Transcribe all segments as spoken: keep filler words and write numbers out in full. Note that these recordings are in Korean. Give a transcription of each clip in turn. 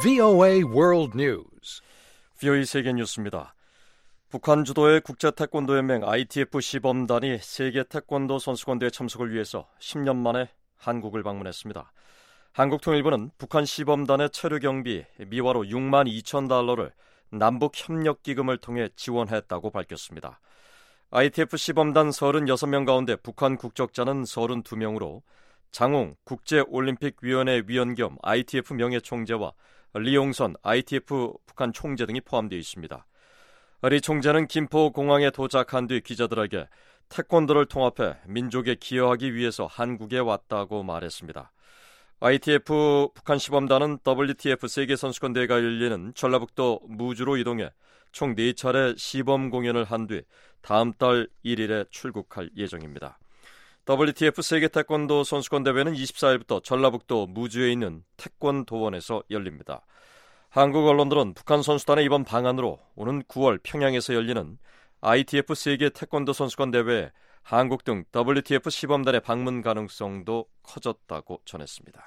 브이오에이 World News. 브이오에이 세계 뉴스입니다. 북한 주도의 국제태권도연맹 아이티에프 시범단이 세계 태권도 선수권대회 참석을 위해서 십 년 만에 한국을 방문했습니다. 한국통일부는 북한 시범단의 체류 경비 미화로 육만 이천 달러를 남북협력기금을 통해 지원했다고 밝혔습니다. 아이티에프 시범단 삼십육 명 가운데 북한 국적자는 삼십이 명으로 장웅 국제올림픽위원회 위원 겸 아이티에프 명예총재와 리용선 아이티에프 북한 총재 등이 포함되어 있습니다. 리 총재는 김포공항에 도착한 뒤 기자들에게 태권도를 통합해 민족에 기여하기 위해서 한국에 왔다고 말했습니다. 아이티에프 북한 시범단은 더블유티에프 세계선수권대회가 열리는 전라북도 무주로 이동해 총 네 차례 시범 공연을 한 뒤 다음 달 일 일에 출국할 예정입니다. 더블유티에프 세계 태권도 선수권대회는 이십사 일부터 전라북도 무주에 있는 태권도원에서 열립니다. 한국 언론들은 북한 선수단의 이번 방안으로 오는 구월 평양에서 열리는 아이티에프 세계 태권도 선수권대회에 한국 등 더블유티에프 시범단의 방문 가능성도 커졌다고 전했습니다.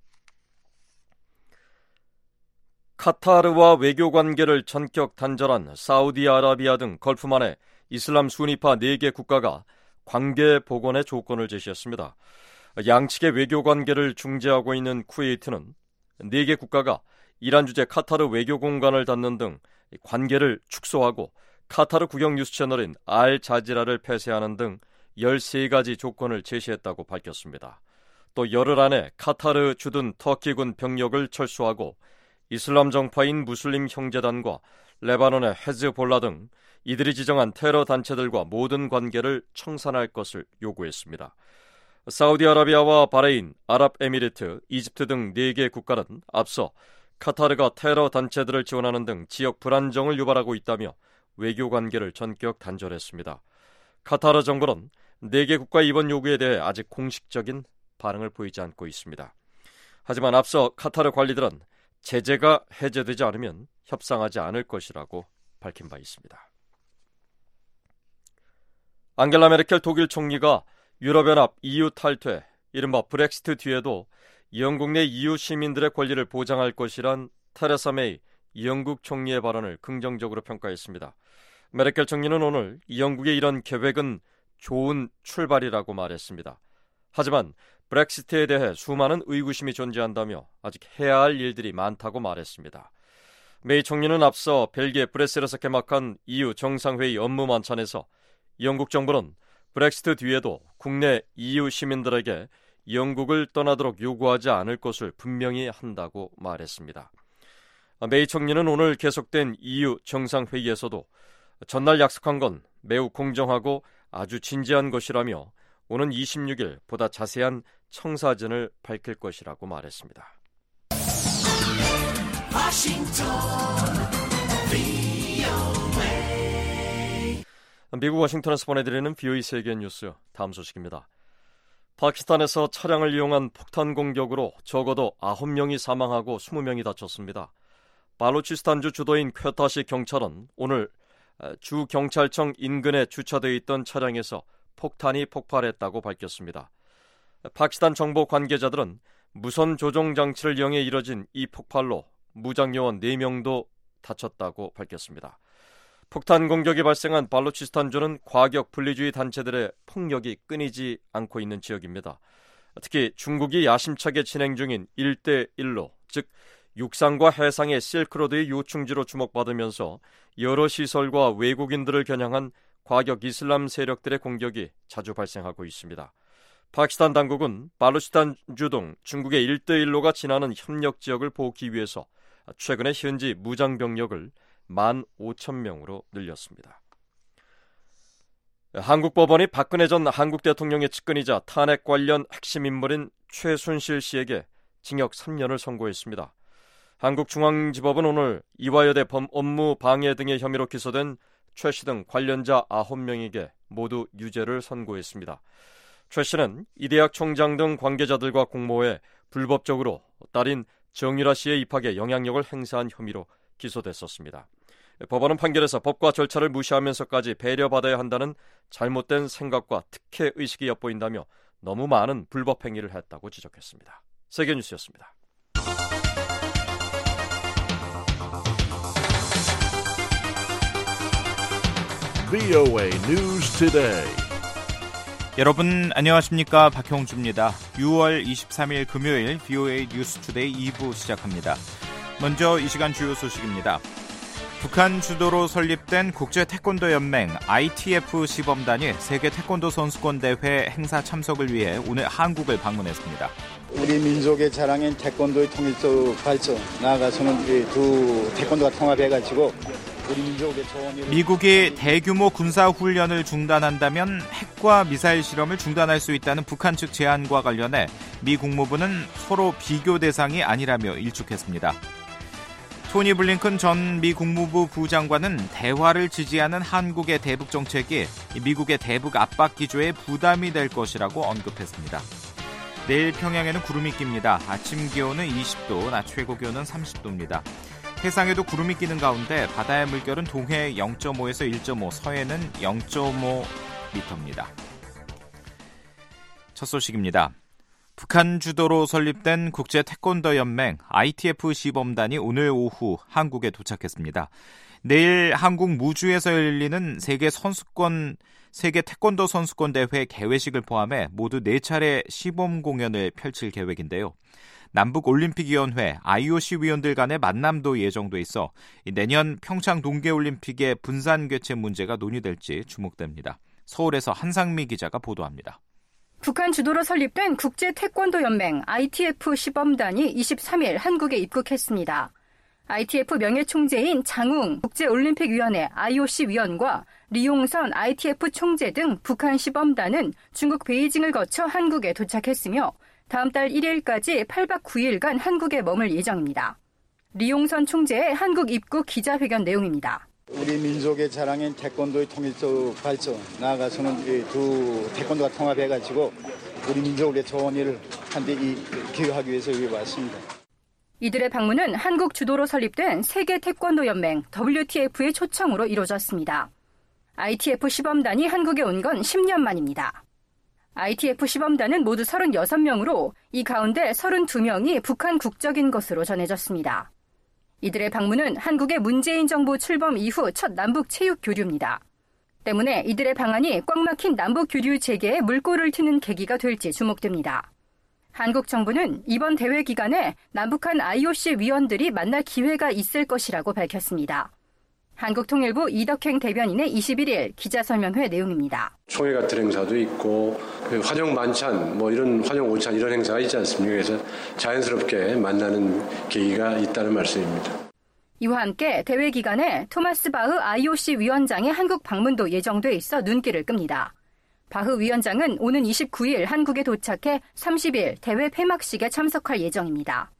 카타르와 외교관계를 전격 단절한 사우디아라비아 등 걸프만의 이슬람 수니파 네 개 국가가 관계 복원의 조건을 제시했습니다. 양측의 외교관계를 중재하고 있는 쿠웨이트는 네 개 국가가 이란 주재 카타르 외교공간을 닫는 등 관계를 축소하고 카타르 국영 뉴스 채널인 알자지라를 폐쇄하는 등 열세 가지 조건을 제시했다고 밝혔습니다. 또 열흘 안에 카타르 주둔 터키군 병력을 철수하고 이슬람 정파인 무슬림 형제단과 레바논의 헤즈볼라 등 이들이 지정한 테러 단체들과 모든 관계를 청산할 것을 요구했습니다. 사우디아라비아와 바레인, 아랍에미리트, 이집트 등 네 개 국가는 앞서 카타르가 테러 단체들을 지원하는 등 지역 불안정을 유발하고 있다며 외교 관계를 전격 단절했습니다. 카타르 정부는 네 개 국가의 이번 요구에 대해 아직 공식적인 반응을 보이지 않고 있습니다. 하지만 앞서 카타르 관리들은 제재가 해제되지 않으면 협상하지 않을 것이라고 밝힌 바 있습니다. 앙겔라 메르켈 독일 총리가 유럽연합 이유 탈퇴, 이른바 브렉시트 뒤에도 영국 내 이유 시민들의 권리를 보장할 것이란 테레사 메이 영국 총리의 발언을 긍정적으로 평가했습니다. 메르켈 총리는 오늘 영국의 이런 계획은 좋은 출발이라고 말했습니다. 하지만 브렉시트에 대해 수많은 의구심이 존재한다며 아직 해야 할 일들이 많다고 말했습니다. 메이 총리는 앞서 벨기에 브뤼셀에서 개막한 이유 정상회의 업무 만찬에서 영국 정부는 브렉시트 뒤에도 국내 이유 시민들에게 영국을 떠나도록 요구하지 않을 것을 분명히 한다고 말했습니다. 메이 총리는 오늘 계속된 이유 정상회의에서도 전날 약속한 건 매우 공정하고 아주 진지한 것이라며 오는 이십육 일 보다 자세한 청사진을 밝힐 것이라고 말했습니다. 미국 워싱턴에서 보내드리는 브이오에이 세계 뉴스 다음 소식입니다. 파키스탄에서 차량을 이용한 폭탄 공격으로 적어도 아홉 명이 사망하고 이십 명이 다쳤습니다. 발루치스탄주 주도인 퀘타시 경찰은 오늘 주 경찰청 인근에 주차되어 있던 차량에서 폭탄이 폭발했다고 밝혔습니다. 파키스탄 정보 관계자들은 무선 조종 장치를 이용해 이뤄진 이 폭발로 무장요원 네 명도 다쳤다고 밝혔습니다. 폭탄 공격이 발생한 발루치스탄주는 과격 분리주의 단체들의 폭력이 끊이지 않고 있는 지역입니다. 특히 중국이 야심차게 진행 중인 일 대 일로, 즉 육상과 해상의 실크로드의 요충지로 주목받으면서 여러 시설과 외국인들을 겨냥한 과격 이슬람 세력들의 공격이 자주 발생하고 있습니다. 파키스탄 당국은 발루치스탄주 등 중국의 일 대 일로가 지나는 협력 지역을 보호하기 위해서 최근에 현지 무장병력을 만 오천 명으로 늘렸습니다. 한국 법원이 박근혜 전 한국 대통령의 측근이자 탄핵 관련 핵심 인물인 최순실 씨에게 징역 삼 년을 선고했습니다. 한국중앙지법은 오늘 이화여대 범 업무 방해 등의 혐의로 기소된 최 씨 등 관련자 아홉 명에게 모두 유죄를 선고했습니다. 최 씨는 이 대학 총장 등 관계자들과 공모해 불법적으로 딸인 정유라 씨의 입학에 영향력을 행사한 혐의로 기소됐었습니다. 법원은 판결에서 법과 절차를 무시하면서까지 배려받아야 한다는 잘못된 생각과 특혜의식이 엿보인다며 너무 많은 불법 행위를 했다고 지적했습니다. 세계뉴스였습니다. 브이오에이 News Today. 여러분 안녕하십니까? 박형주입니다. 유월 이십삼일 금요일 브이오에이 뉴스 투데이 이 부 시작합니다. 먼저 이 시간 주요 소식입니다. 북한 주도로 설립된 국제태권도연맹 아이티에프 시범단이 세계 태권도 선수권 대회 행사 참석을 위해 오늘 한국을 방문했습니다. 우리 민족의 자랑인 태권도의 통일적 발전, 나아가서는 두 태권도가 통합해가지고 우리 민족의 좋은 일을... 미국이 대규모 군사훈련을 중단한다면 핵과 미사일 실험을 중단할 수 있다는 북한 측 제안과 관련해 미 국무부는 서로 비교 대상이 아니라며 일축했습니다. 토니 블링컨 전 미 국무부 부장관은 대화를 지지하는 한국의 대북 정책이 미국의 대북 압박 기조에 부담이 될 것이라고 언급했습니다. 내일 평양에는 구름이 낍니다. 아침 기온은 이십 도, 낮 최고 기온은 삼십 도입니다. 해상에도 구름이 끼는 가운데 바다의 물결은 동해 영 점 오에서 일 점 오, 서해는 영 점 오 미터입니다. 첫 소식입니다. 북한 주도로 설립된 국제태권도연맹 아이티에프 시범단이 오늘 오후 한국에 도착했습니다. 내일 한국 무주에서 열리는 세계 선수권 세계 태권도 선수권 대회 개회식을 포함해 모두 네 차례 시범 공연을 펼칠 계획인데요. 남북올림픽위원회 아이오씨 위원들 간의 만남도 예정돼 있어 내년 평창 동계올림픽의 분산 개최 문제가 논의될지 주목됩니다. 서울에서 한상미 기자가 보도합니다. 북한 주도로 설립된 국제태권도연맹 아이티에프 시범단이 이십삼일 한국에 입국했습니다. 아이티에프 명예총재인 장웅 국제올림픽위원회 아이오씨 위원과 리용선 아이티에프 총재 등 북한 시범단은 중국 베이징을 거쳐 한국에 도착했으며 다음 달 일일까지 팔박 구일간 한국에 머물 예정입니다. 리용선 총재의 한국 입국 기자회견 내용입니다. 우리 민족의 자랑인 태권도의 통일적 발전, 나아가서는 두 태권도가 통합해가지고 우리 민족의 좋은 일을 한데 기여하기 위해서 여기 왔습니다. 이들의 방문은 한국 주도로 설립된 세계 태권도연맹 더블유티에프의 초청으로 이루어졌습니다. 아이티에프 시범단이 한국에 온 건 십 년 만입니다. 아이티에프 시범단은 모두 서른여섯 명으로 이 가운데 서른두 명이 북한 국적인 것으로 전해졌습니다. 이들의 방문은 한국의 문재인 정부 출범 이후 첫 남북 체육 교류입니다. 때문에 이들의 방한이 꽉 막힌 남북 교류 재개에 물꼬를 트는 계기가 될지 주목됩니다. 한국 정부는 이번 대회 기간에 남북한 아이오씨 위원들이 만날 기회가 있을 것이라고 밝혔습니다. 한국통일부 이덕행 대변인의 이십일일 기자설명회 내용입니다. 총회 같은 행사도 있고 환영 만찬, 뭐 이런 환영 오찬 이런 행사가 있지 않습니까? 그래서 자연스럽게 만나는 계기가 있다는 말씀입니다. 이와 함께 대회 기간에 토마스 바흐 아이오씨 위원장의 한국 방문도 예정돼 있어 눈길을 끕니다. 바흐 위원장은 오는 이십구일 한국에 도착해 삼십일 대회 폐막식에 참석할 예정입니다.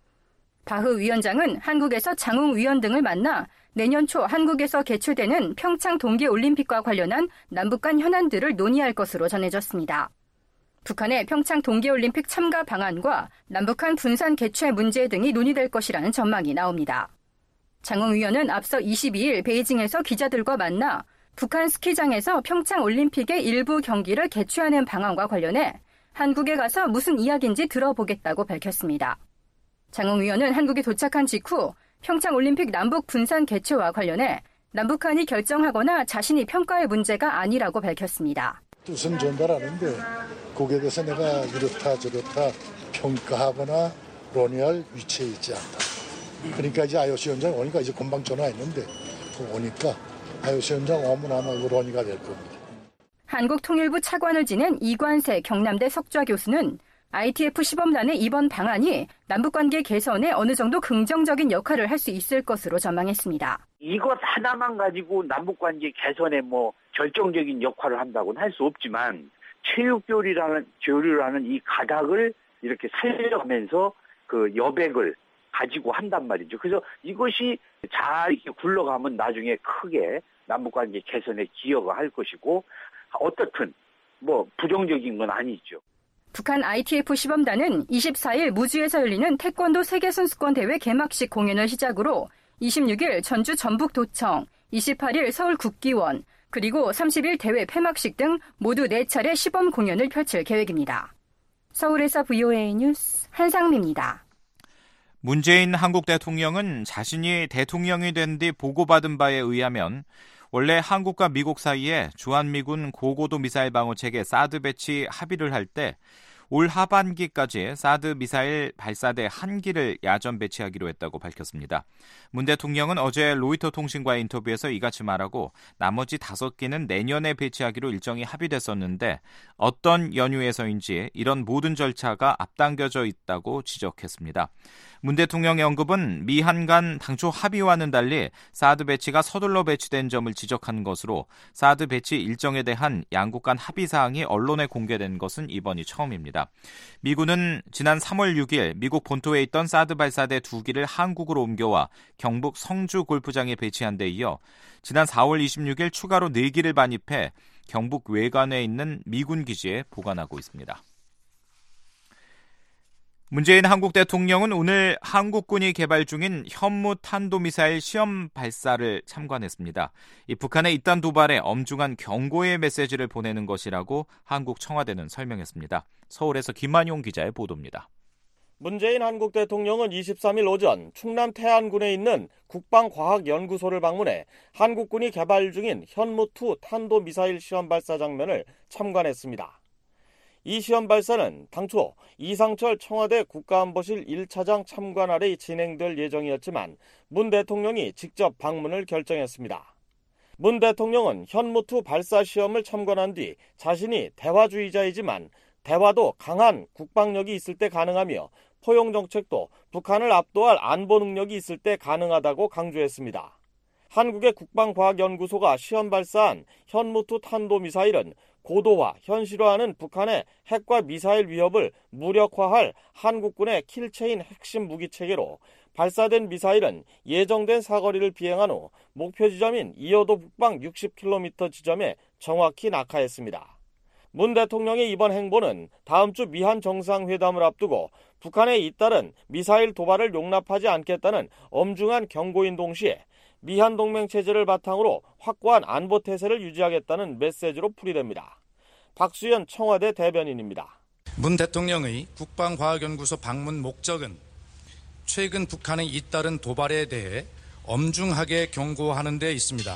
바흐 위원장은 한국에서 장웅 위원 등을 만나 내년 초 한국에서 개최되는 평창 동계올림픽과 관련한 남북 간 현안들을 논의할 것으로 전해졌습니다. 북한의 평창 동계올림픽 참가 방안과 남북한 분산 개최 문제 등이 논의될 것이라는 전망이 나옵니다. 장웅 위원은 앞서 이십이일 베이징에서 기자들과 만나 북한 스키장에서 평창 올림픽의 일부 경기를 개최하는 방안과 관련해 한국에 가서 무슨 이야기인지 들어보겠다고 밝혔습니다. 장웅 위원은 한국에 도착한 직후 평창 올림픽 남북 분산 개최와 관련해 남북한이 결정하거나 자신이 평가할 문제가 아니라고 밝혔습니다. 뜻은 전달하는데 거기에 대해서 내가 이렇다 저렇다 평가하거나 논의할 위치에 있지 않다. 그러니까 이제 아이오씨 위원장 오니까 이제 금방 전화했는데 오니까 아이오씨 위원장 오면 아마 논의가 될 겁니다. 한국통일부 차관을 지낸 이관세 경남대 석좌 교수는 아이티에프 시범단의 이번 방안이 남북관계 개선에 어느 정도 긍정적인 역할을 할 수 있을 것으로 전망했습니다. 이것 하나만 가지고 남북관계 개선에 뭐 결정적인 역할을 한다고는 할 수 없지만 체육교류라는 교류라는 이 가닥을 이렇게 살려가면서 그 여백을 가지고 한단 말이죠. 그래서 이것이 잘 이렇게 굴러가면 나중에 크게 남북관계 개선에 기여가 할 것이고 어떻든 뭐 부정적인 건 아니죠. 북한 아이티에프 시범단은 이십사일 무주에서 열리는 태권도 세계선수권 대회 개막식 공연을 시작으로 이십육일 전주 전북도청, 이십팔일 서울국기원, 그리고 삼십일 대회 폐막식 등 모두 네 차례 시범 공연을 펼칠 계획입니다. 서울에서 브이오에이 뉴스 한상미입니다. 문재인 한국 대통령은 자신이 대통령이 된 뒤 보고받은 바에 의하면 원래 한국과 미국 사이에 주한미군 고고도 미사일 방어 체계 사드 배치 합의를 할 때 올 하반기까지 사드 미사일 발사대 한 기를 야전 배치하기로 했다고 밝혔습니다. 문 대통령은 어제 로이터 통신과의 인터뷰에서 이같이 말하고 나머지 다섯 기는 내년에 배치하기로 일정이 합의됐었는데 어떤 연유에서인지 이런 모든 절차가 앞당겨져 있다고 지적했습니다. 문 대통령의 언급은 미한 간 당초 합의와는 달리 사드 배치가 서둘러 배치된 점을 지적한 것으로 사드 배치 일정에 대한 양국 간 합의 사항이 언론에 공개된 것은 이번이 처음입니다. 미군은 지난 삼월 육일 미국 본토에 있던 사드 발사대 두 기를 한국으로 옮겨와 경북 성주 골프장에 배치한 데 이어 지난 사월 이십육일 추가로 네 기를 반입해 경북 외관에 있는 미군 기지에 보관하고 있습니다. 문재인 한국 대통령은 오늘 한국군이 개발 중인 현무 탄도미사일 시험 발사를 참관했습니다. 이 북한의 이딴 도발에 엄중한 경고의 메시지를 보내는 것이라고 한국 청와대는 설명했습니다. 서울에서 김만용 기자의 보도입니다. 문재인 한국 대통령은 이십삼일 오전 충남 태안군에 있는 국방과학연구소를 방문해 한국군이 개발 중인 현무2 탄도미사일 시험 발사 장면을 참관했습니다. 이 시험 발사는 당초 이상철 청와대 국가안보실 일 차장 참관 아래 진행될 예정이었지만 문 대통령이 직접 방문을 결정했습니다. 문 대통령은 현무2 발사 시험을 참관한 뒤 자신이 대화주의자이지만 대화도 강한 국방력이 있을 때 가능하며 포용정책도 북한을 압도할 안보 능력이 있을 때 가능하다고 강조했습니다. 한국의 국방과학연구소가 시험 발사한 현무2 탄도미사일은 고도화, 현실화하는 북한의 핵과 미사일 위협을 무력화할 한국군의 킬체인 핵심 무기체계로 발사된 미사일은 예정된 사거리를 비행한 후 목표 지점인 이어도 북방 육십 킬로미터 지점에 정확히 낙하했습니다. 문 대통령의 이번 행보는 다음 주 미한 정상회담을 앞두고 북한에 잇따른 미사일 도발을 용납하지 않겠다는 엄중한 경고인 동시에 미한 동맹 체제를 바탕으로 확고한 안보 태세를 유지하겠다는 메시지로 풀이됩니다. 박수현 청와대 대변인입니다. 문 대통령의 국방과학연구소 방문 목적은 최근 북한에 잇따른 도발에 대해 엄중하게 경고하는 데 있습니다.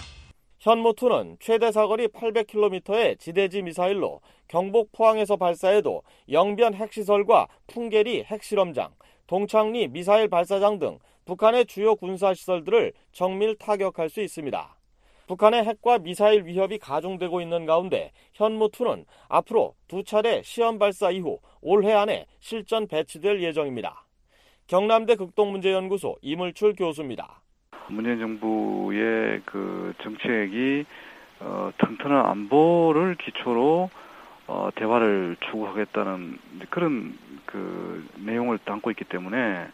현무이는 최대 사거리 팔백 킬로미터의 지대지 미사일로 경북 포항에서 발사해도 영변 핵시설과 풍계리 핵실험장, 동창리 미사일 발사장 등 북한의 주요 군사시설들을 정밀 타격할 수 있습니다. 북한의 핵과 미사일 위협이 가중되고 있는 가운데 현무이는 앞으로 두 차례 시험 발사 이후 올해 안에 실전 배치될 예정입니다. 경남대 극동문제연구소 이물출 교수입니다. 문재인 정부의 그 정책이 어, 튼튼한 안보를 기초로 어, 대화를 추구하겠다는 그런 그 내용을 담고 있기 때문에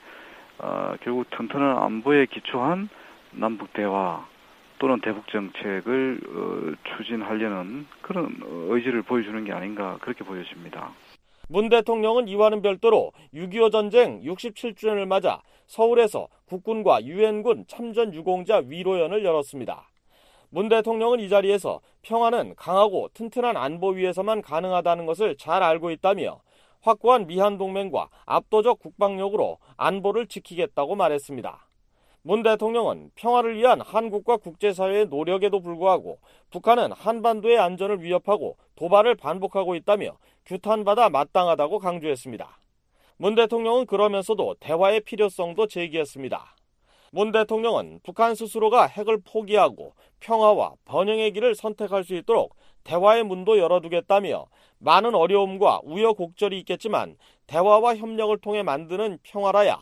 어, 결국 튼튼한 안보에 기초한 남북 대화 또는 대북 정책을 어, 추진하려는 그런 의지를 보여주는 게 아닌가 그렇게 보여집니다. 문 대통령은 이와는 별도로 육이오 전쟁 육십칠 주년을 맞아 서울에서 국군과 유엔군 참전 유공자 위로연을 열었습니다. 문 대통령은 이 자리에서 평화는 강하고 튼튼한 안보 위에서만 가능하다는 것을 잘 알고 있다며 확고한 미한 동맹과 압도적 국방력으로 안보를 지키겠다고 말했습니다. 문 대통령은 평화를 위한 한국과 국제사회의 노력에도 불구하고 북한은 한반도의 안전을 위협하고 도발을 반복하고 있다며 규탄받아 마땅하다고 강조했습니다. 문 대통령은 그러면서도 대화의 필요성도 제기했습니다. 문 대통령은 북한 스스로가 핵을 포기하고 평화와 번영의 길을 선택할 수 있도록 대화의 문도 열어두겠다며 많은 어려움과 우여곡절이 있겠지만 대화와 협력을 통해 만드는 평화라야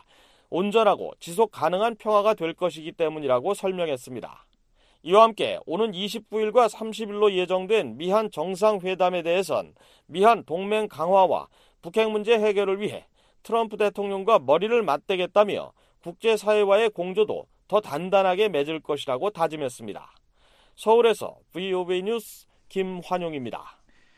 온전하고 지속 가능한 평화가 될 것이기 때문이라고 설명했습니다. 이와 함께 오는 이십구일과 삼십일로 예정된 미한 정상회담에 대해선 미한 동맹 강화와 북핵 문제 해결을 위해 트럼프 대통령과 머리를 맞대겠다며 국제사회와의 공조도 더 단단하게 맺을 것이라고 다짐했습니다. 서울에서 브이오비 뉴스 김환용입니다.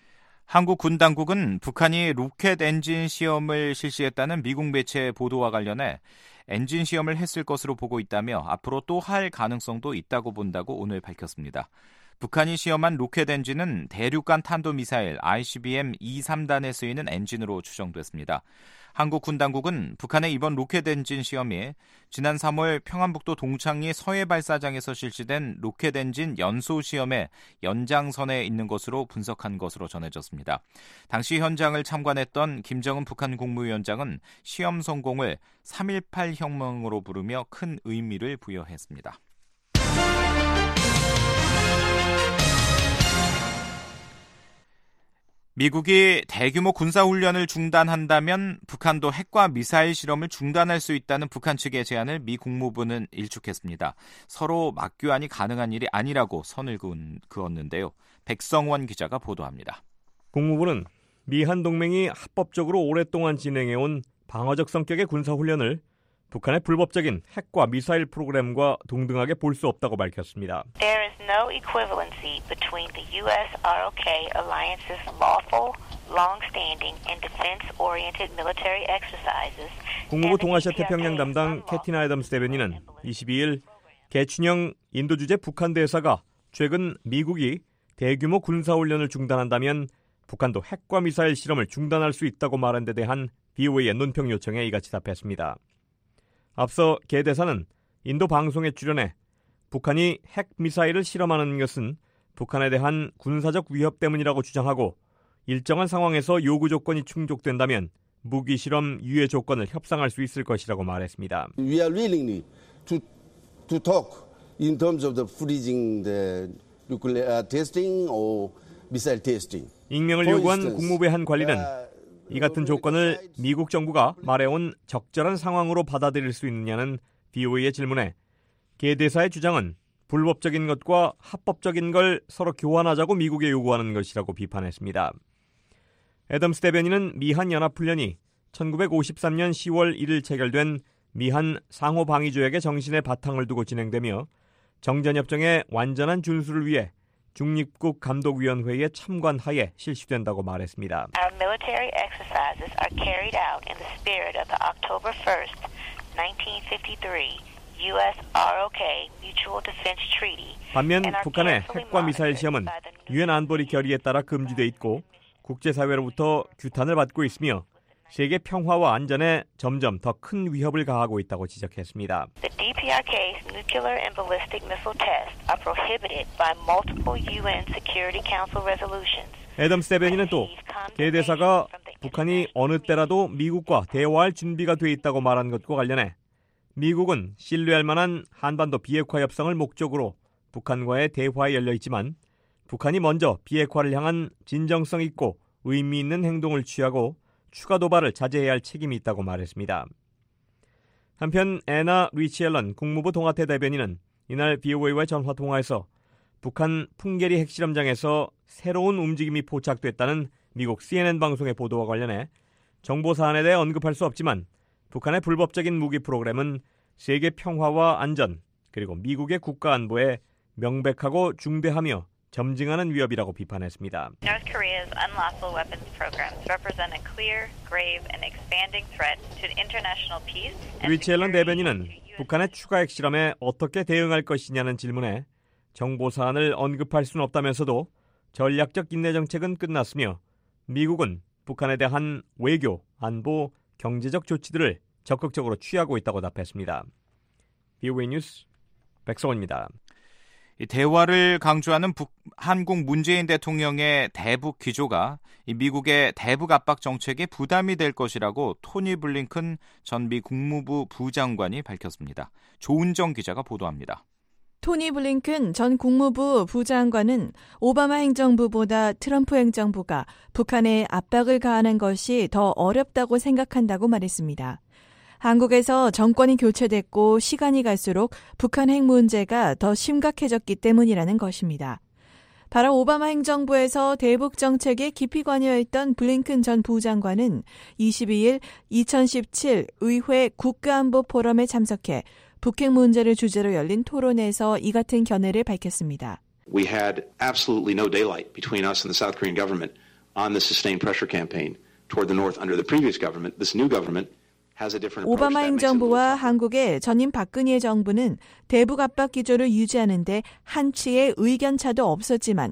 한국 군 당국은 북한이 로켓 엔진 시험을 실시했다는 미국 매체의 보도와 관련해 엔진 시험을 했을 것으로 보고 있다며 앞으로 또 할 가능성도 있다고 본다고 오늘 밝혔습니다. 북한이 시험한 로켓 엔진은 대륙간 탄도미사일 아이씨비엠 이십삼단에 쓰이는 엔진으로 추정됐습니다. 한국 군 당국은 북한의 이번 로켓 엔진 시험이 지난 삼월 평안북도 동창리 서해 발사장에서 실시된 로켓 엔진 연소 시험의 연장선에 있는 것으로 분석한 것으로 전해졌습니다. 당시 현장을 참관했던 김정은 북한 국무위원장은 시험 성공을 삼일팔 혁명으로 부르며 큰 의미를 부여했습니다. 미국이 대규모 군사훈련을 중단한다면 북한도 핵과 미사일 실험을 중단할 수 있다는 북한 측의 제안을 미 국무부는 일축했습니다. 서로 맞교환이 가능한 일이 아니라고 선을 그었는데요. 백성원 기자가 보도합니다. 국무부는 미한 동맹이 합법적으로 오랫동안 진행해온 방어적 성격의 군사훈련을 북한의 불법적인 핵과 미사일 프로그램과 동등하게 볼 수 없다고 밝혔습니다. There is no equivalency between the U S R O K alliance's lawful, long-standing and defense-oriented military exercises. 국무부 동아시아 태평양 담당 캐티나 애덤스 대변인은 이십이일 개춘형 인도 주재 북한 대사가 최근 미국이 대규모 군사훈련을 중단한다면 북한도 핵과 미사일 실험을 중단할 수 있다고 말한 데 대한 비오에이의 논평 요청에 이같이 답했습니다. 앞서 개 대사는 인도 방송에 출연해 북한이 핵 미사일을 실험하는 것은 북한에 대한 군사적 위협 때문이라고 주장하고 일정한 상황에서 요구 조건이 충족된다면 무기 실험 유예 조건을 협상할 수 있을 것이라고 말했습니다. We are willing to to talk in terms of the freezing the nuclear testing or missile testing. 익명을 요구한 국무부의 한 관리는 이 같은 조건을 미국 정부가 말해온 적절한 상황으로 받아들일 수 있느냐는 비오에이의 질문에 개 대사의 주장은 불법적인 것과 합법적인 걸 서로 교환하자고 미국에 요구하는 것이라고 비판했습니다. 애덤스 대변인은 미한 연합훈련이 천구백오십삼년 시월 일일 체결된 미한 상호방위조약의 정신에 바탕을 두고 진행되며 정전협정의 완전한 준수를 위해 중립국 감독위원회의 참관하에 실시된다고 말했습니다. Our military exercises are carried out in the spirit of the October first, nineteen fifty-three U S R O K Mutual Defense Treaty. 반면 북한의 핵과 미사일 시험은 유엔 안보리 결의에 따라 금지돼 있고 국제사회로부터 규탄을 받고 있으며 세계 평화와 안전에 점점 더 큰 위협을 가하고 있다고 지적했습니다. The D P R K's nuclear and ballistic missile tests are prohibited by multiple U N Security Council resolutions. 애덤스 대변인은 또 개 대사가 북한이 어느 때라도 미국과 대화할 준비가 돼 있다고 말한 것과 관련해 미국은 신뢰할 만한 한반도 비핵화 협상을 목적으로 북한과의 대화에 열려 있지만 북한이 먼저 비핵화를 향한 진정성 있고 의미 있는 행동을 취하고 추가 도발을 자제해야 할 책임이 있다고 말했습니다. 한편 애나 리치앨런 국무부 동아태 대변인은 이날 비오에이와 전화통화에서 북한 풍계리 핵실험장에서 새로운 움직임이 포착됐다는 미국 씨엔엔 방송의 보도와 관련해 정보 사안에 대해 언급할 수 없지만 북한의 불법적인 무기 프로그램은 세계 평화와 안전 그리고 미국의 국가 안보에 명백하고 중대하며 점증하는 위협이라고 비판했습니다. North Korea's unlawful weapons programs represent a clear, grave, and expanding threat to international peace. 리치앨런 대변인은 북한의 추가 핵실험에 어떻게 대응할 것이냐는 질문에 정보 사안을 언급할 수는 없다면서도 전략적 인내 정책은 끝났으며 미국은 북한에 대한 외교, 안보, 경제적 조치들을 적극적으로 취하고 있다고 답했습니다. 비오에이 뉴스 백성원입니다. 대화를 강조하는 북, 한국 문재인 대통령의 대북 기조가 미국의 대북 압박 정책에 부담이 될 것이라고 토니 블링컨 전 미 국무부 부장관이 밝혔습니다. 조은정 기자가 보도합니다. 토니 블링컨 전 국무부 부장관은 오바마 행정부보다 트럼프 행정부가 북한에 압박을 가하는 것이 더 어렵다고 생각한다고 말했습니다. 한국에서 정권이 교체됐고 시간이 갈수록 북한 핵 문제가 더 심각해졌기 때문이라는 것입니다. 바로 오바마 행정부에서 대북 정책에 깊이 관여했던 블링컨 전 부장관은 이십이일 이천십칠 의회 국가안보 포럼에 참석해 북핵 문제를 주제로 열린 토론에서 이 같은 견해를 밝혔습니다. We had absolutely no daylight between us and the South Korean government on the sustained pressure campaign toward the north under the previous government. This new government 오바마 행정부와 한국의 전임 박근혜 정부는 대북 압박 기조를 유지하는데 한치의 의견차도 없었지만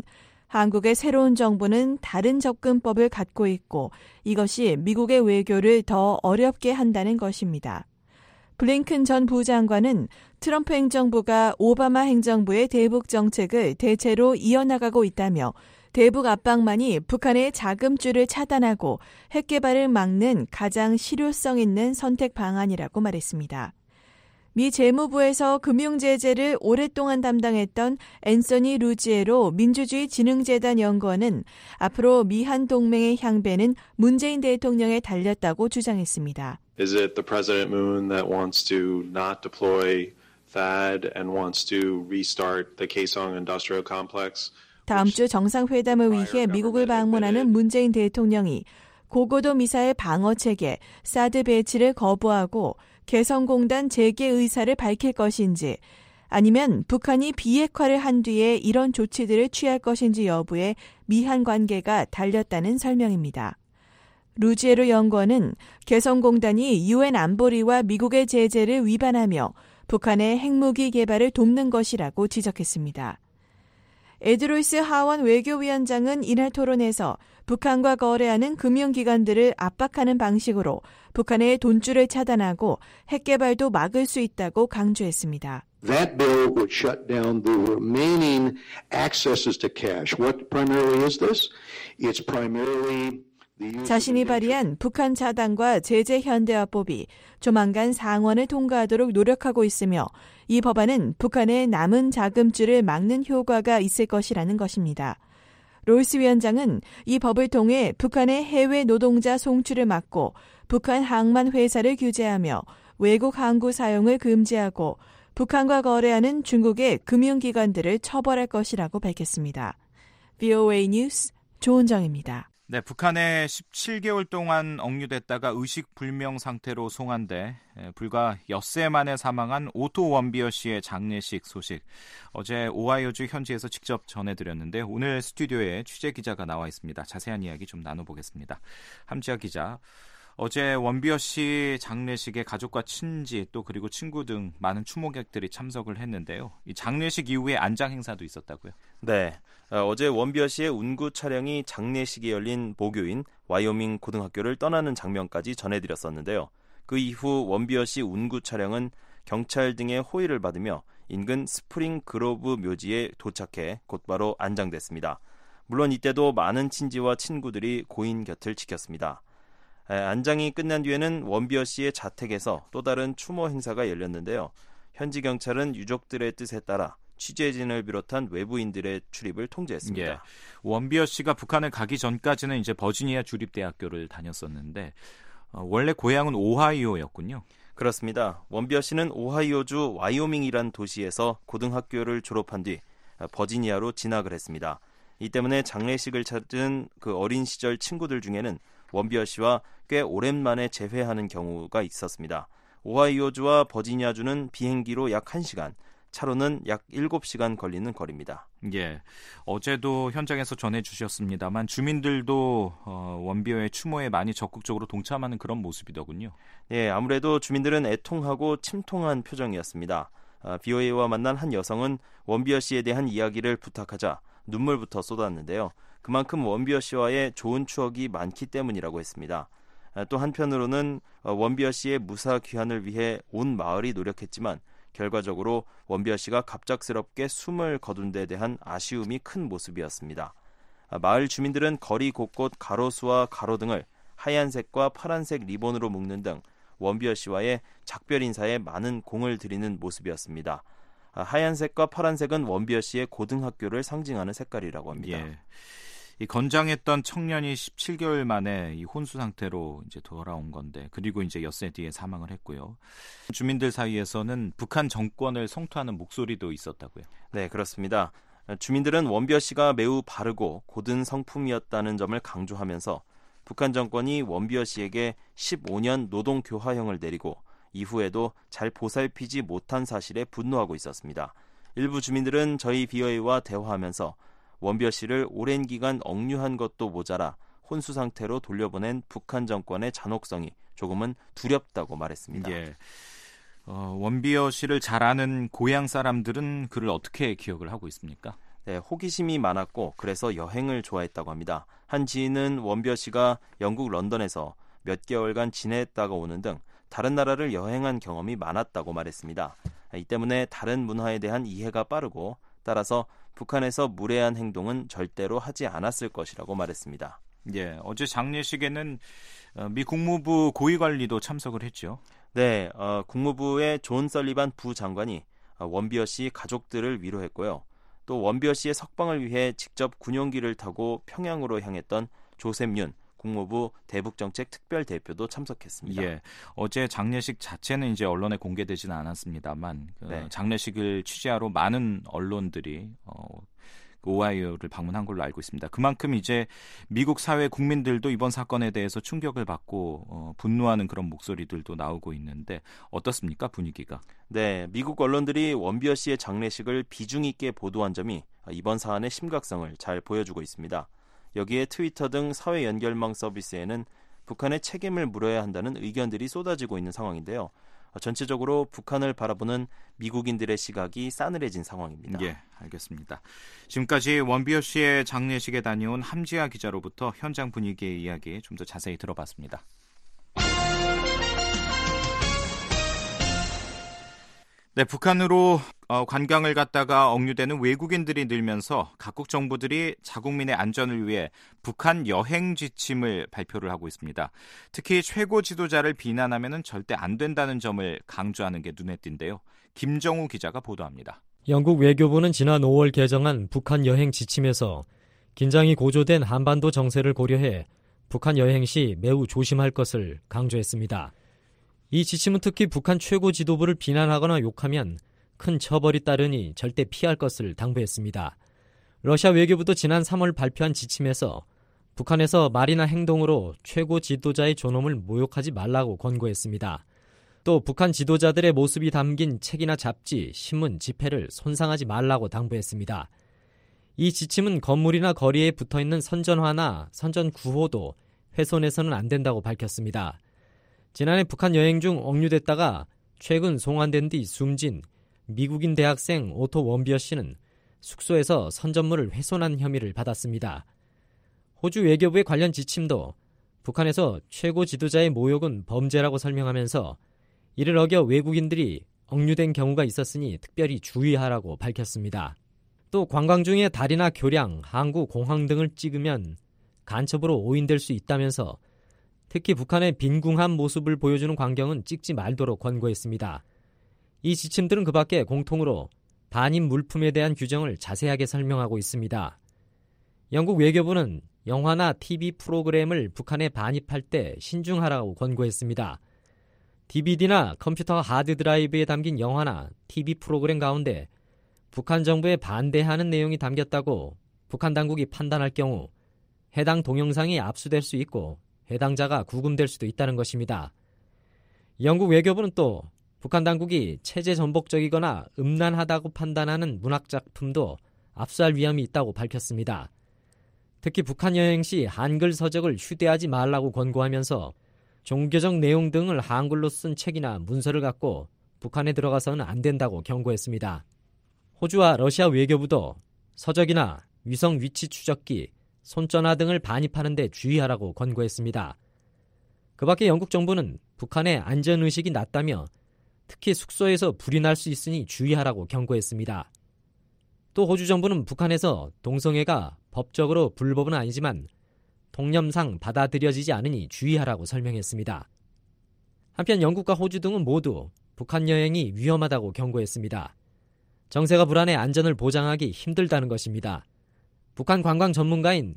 한국의 새로운 정부는 다른 접근법을 갖고 있고 이것이 미국의 외교를 더 어렵게 한다는 것입니다. 블링컨 전 부장관은 트럼프 행정부가 오바마 행정부의 대북 정책을 대체로 이어나가고 있다며 대북 압박만이 북한의 자금줄을 차단하고 핵 개발을 막는 가장 실효성 있는 선택 방안이라고 말했습니다. 미 재무부에서 금융제재를 오랫동안 담당했던 앤서니 루지에로 민주주의진흥재단 연구원은 앞으로 미한 동맹의 향배는 문재인 대통령에 달렸다고 주장했습니다. Is it the President Moon that wants to not deploy THAAD and wants to restart the Kaesong Industrial Complex? 다음 주 정상회담을 위해 미국을 방문하는 문재인 대통령이 고고도 미사일 방어체계 사드 배치를 거부하고 개성공단 재개 의사를 밝힐 것인지 아니면 북한이 비핵화를 한 뒤에 이런 조치들을 취할 것인지 여부에 미한 관계가 달렸다는 설명입니다. 루지에르 연구원은 개성공단이 유엔 안보리와 미국의 제재를 위반하며 북한의 핵무기 개발을 돕는 것이라고 지적했습니다. 에드로이스 하원 외교위원장은 이날 토론에서 북한과 거래하는 금융기관들을 압박하는 방식으로 북한의 돈줄을 차단하고 핵 개발도 막을 수 있다고 강조했습니다. That bill would shut down the remaining accesses to cash. What primarily is this? It's primarily 자신이 발의한 북한 차단과 제재 현대화법이 조만간 상원을 통과하도록 노력하고 있으며 이 법안은 북한의 남은 자금줄을 막는 효과가 있을 것이라는 것입니다. 로이스 위원장은 이 법을 통해 북한의 해외 노동자 송출을 막고 북한 항만 회사를 규제하며 외국 항구 사용을 금지하고 북한과 거래하는 중국의 금융기관들을 처벌할 것이라고 밝혔습니다. 브이오에이 뉴스 조은정입니다. 네, 북한에 십칠 개월 동안 억류됐다가 의식불명 상태로 송환돼 불과 엿새 만에 사망한 오토 원비어 씨의 장례식 소식 어제 오하이오주 현지에서 직접 전해드렸는데 오늘 스튜디오에 취재기자가 나와 있습니다. 자세한 이야기 좀 나눠보겠습니다. 함지아 기자, 어제 원비어 씨 장례식에 가족과 친지 또 그리고 친구 등 많은 추모객들이 참석을 했는데요. 이 장례식 이후에 안장 행사도 있었다고요? 네. 어제 원비어 씨의 운구 차량이 장례식이 열린 모교인 와이오밍 고등학교를 떠나는 장면까지 전해드렸었는데요. 그 이후 원비어 씨 운구 차량은 경찰 등의 호의를 받으며 인근 스프링 그로브 묘지에 도착해 곧바로 안장됐습니다. 물론 이때도 많은 친지와 친구들이 고인 곁을 지켰습니다. 안장이 끝난 뒤에는 원비어 씨의 자택에서 또 다른 추모 행사가 열렸는데요. 현지 경찰은 유족들의 뜻에 따라 취재진을 비롯한 외부인들의 출입을 통제했습니다. 예. 원비어 씨가 북한을 가기 전까지는 이제 버지니아 주립대학교를 다녔었는데 어, 원래 고향은 오하이오였군요. 그렇습니다. 원비어 씨는 오하이오주 와이오밍이란 도시에서 고등학교를 졸업한 뒤 버지니아로 진학을 했습니다. 이 때문에 장례식을 찾은 그 어린 시절 친구들 중에는 원비어 씨와 꽤 오랜만에 재회하는 경우가 있었습니다. 오하이오주와 버지니아주는 비행기로 약 한 시간, 차로는 약 일곱 시간 걸리는 거리입니다. 예, 어제도 현장에서 전해주셨습니다만 주민들도 어, 원비어의 추모에 많이 적극적으로 동참하는 그런 모습이더군요. 예, 아무래도 주민들은 애통하고 침통한 표정이었습니다. 아, 브이오에이와 만난 한 여성은 원비어 씨에 대한 이야기를 부탁하자 눈물부터 쏟았는데요. 그만큼 원비어 씨와의 좋은 추억이 많기 때문이라고 했습니다. 아, 또 한편으로는 원비어 씨의 무사 귀환을 위해 온 마을이 노력했지만 결과적으로 원비어 씨가 갑작스럽게 숨을 거둔 데 대한 아쉬움이 큰 모습이었습니다. 마을 주민들은 거리 곳곳 가로수와 가로등을 하얀색과 파란색 리본으로 묶는 등 원비어 씨와의 작별 인사에 많은 공을 들이는 모습이었습니다. 하얀색과 파란색은 원비어 씨의 고등학교를 상징하는 색깔이라고 합니다. 예. 이 건장했던 청년이 십칠 개월 만에 이 혼수 상태로 이제 돌아온 건데 그리고 이제 엿새 뒤에 사망을 했고요. 주민들 사이에서는 북한 정권을 성토하는 목소리도 있었다고요. 네, 그렇습니다. 주민들은 원비어 씨가 매우 바르고 고든 성품이었다는 점을 강조하면서 북한 정권이 원비어 씨에게 십오 년 노동 교화형을 내리고 이후에도 잘 보살피지 못한 사실에 분노하고 있었습니다. 일부 주민들은 저희 브이오에이와 대화하면서 원비어 씨를 오랜 기간 억류한 것도 모자라 혼수 상태로 돌려보낸 북한 정권의 잔혹성이 조금은 두렵다고 말했습니다. 예. 어, 원비어 씨를 잘 아는 고향 사람들은 그를 어떻게 기억을 하고 있습니까? 네, 호기심이 많았고 그래서 여행을 좋아했다고 합니다. 한 지인은 원비어 씨가 영국 런던에서 몇 개월간 지냈다가 오는 등 다른 나라를 여행한 경험이 많았다고 말했습니다. 이 때문에 다른 문화에 대한 이해가 빠르고 따라서 북한에서 무례한 행동은 절대로 하지 않았을 것이라고 말했습니다. 예, 어제 장례식에는 미 국무부 고위관리도 참석을 했죠. 네, 어, 국무부의 존 설리반 부장관이 원비어 씨 가족들을 위로했고요. 또 원비어 씨의 석방을 위해 직접 군용기를 타고 평양으로 향했던 조셉 윤 국무부 대북정책 특별대표도 참석했습니다. 예, 어제 장례식 자체는 이제 언론에 공개되지는 않았습니다만 그 네. 장례식을 취재하러 많은 언론들이 어, 오하이오를 방문한 걸로 알고 있습니다. 그만큼 이제 미국 사회 국민들도 이번 사건에 대해서 충격을 받고 어, 분노하는 그런 목소리들도 나오고 있는데 어떻습니까, 분위기가? 네, 미국 언론들이 원비어 씨의 장례식을 비중 있게 보도한 점이 이번 사안의 심각성을 잘 보여주고 있습니다. 여기에 트위터 등 사회 연결망 서비스에는 북한의 책임을 물어야 한다는 의견들이 쏟아지고 있는 상황인데요. 전체적으로 북한을 바라보는 미국인들의 시각이 싸늘해진 상황입니다. 예, 알겠습니다. 지금까지 원비어 씨의 장례식에 다녀온 함지아 기자로부터 현장 분위기의 이야기 좀 더 자세히 들어봤습니다. 네, 북한으로 어, 관광을 갔다가 억류되는 외국인들이 늘면서 각국 정부들이 자국민의 안전을 위해 북한 여행 지침을 발표를 하고 있습니다. 특히 최고 지도자를 비난하면 절대 안 된다는 점을 강조하는 게 눈에 띈데요. 김정우 기자가 보도합니다. 영국 외교부는 지난 오월 개정한 북한 여행 지침에서 긴장이 고조된 한반도 정세를 고려해 북한 여행 시 매우 조심할 것을 강조했습니다. 이 지침은 특히 북한 최고 지도부를 비난하거나 욕하면 큰 처벌이 따르니 절대 피할 것을 당부했습니다. 러시아 외교부도 지난 삼월 발표한 지침에서 북한에서 말이나 행동으로 최고 지도자의 존엄을 모욕하지 말라고 권고했습니다. 또 북한 지도자들의 모습이 담긴 책이나 잡지, 신문, 지폐를 손상하지 말라고 당부했습니다. 이 지침은 건물이나 거리에 붙어있는 선전화나 선전구호도 훼손해서는 안 된다고 밝혔습니다. 지난해 북한 여행 중 억류됐다가 최근 송환된 뒤 숨진 미국인 대학생 오토 원비어 씨는 숙소에서 선전물을 훼손한 혐의를 받았습니다. 호주 외교부의 관련 지침도 북한에서 최고 지도자의 모욕은 범죄라고 설명하면서 이를 어겨 외국인들이 억류된 경우가 있었으니 특별히 주의하라고 밝혔습니다. 또 관광 중에 달이나 교량, 항구, 공항 등을 찍으면 간첩으로 오인될 수 있다면서 특히 북한의 빈궁한 모습을 보여주는 광경은 찍지 말도록 권고했습니다. 이 지침들은 그 밖에 공통으로 반입 물품에 대한 규정을 자세하게 설명하고 있습니다. 영국 외교부는 영화나 티비 프로그램을 북한에 반입할 때 신중하라고 권고했습니다. 디비디나 컴퓨터 하드드라이브에 담긴 영화나 티비 프로그램 가운데 북한 정부에 반대하는 내용이 담겼다고 북한 당국이 판단할 경우 해당 동영상이 압수될 수 있고 해당자가 구금될 수도 있다는 것입니다. 영국 외교부는 또 북한 당국이 체제 전복적이거나 음란하다고 판단하는 문학작품도 압수할 위험이 있다고 밝혔습니다. 특히 북한 여행 시 한글 서적을 휴대하지 말라고 권고하면서 종교적 내용 등을 한글로 쓴 책이나 문서를 갖고 북한에 들어가서는 안 된다고 경고했습니다. 호주와 러시아 외교부도 서적이나 위성 위치 추적기, 손전화 등을 반입하는 데 주의하라고 권고했습니다. 그 밖에 영국 정부는 북한의 안전의식이 낮다며 특히 숙소에서 불이 날 수 있으니 주의하라고 경고했습니다. 또 호주 정부는 북한에서 동성애가 법적으로 불법은 아니지만 통념상 받아들여지지 않으니 주의하라고 설명했습니다. 한편 영국과 호주 등은 모두 북한 여행이 위험하다고 경고했습니다. 정세가 불안해 안전을 보장하기 힘들다는 것입니다. 북한 관광 전문가인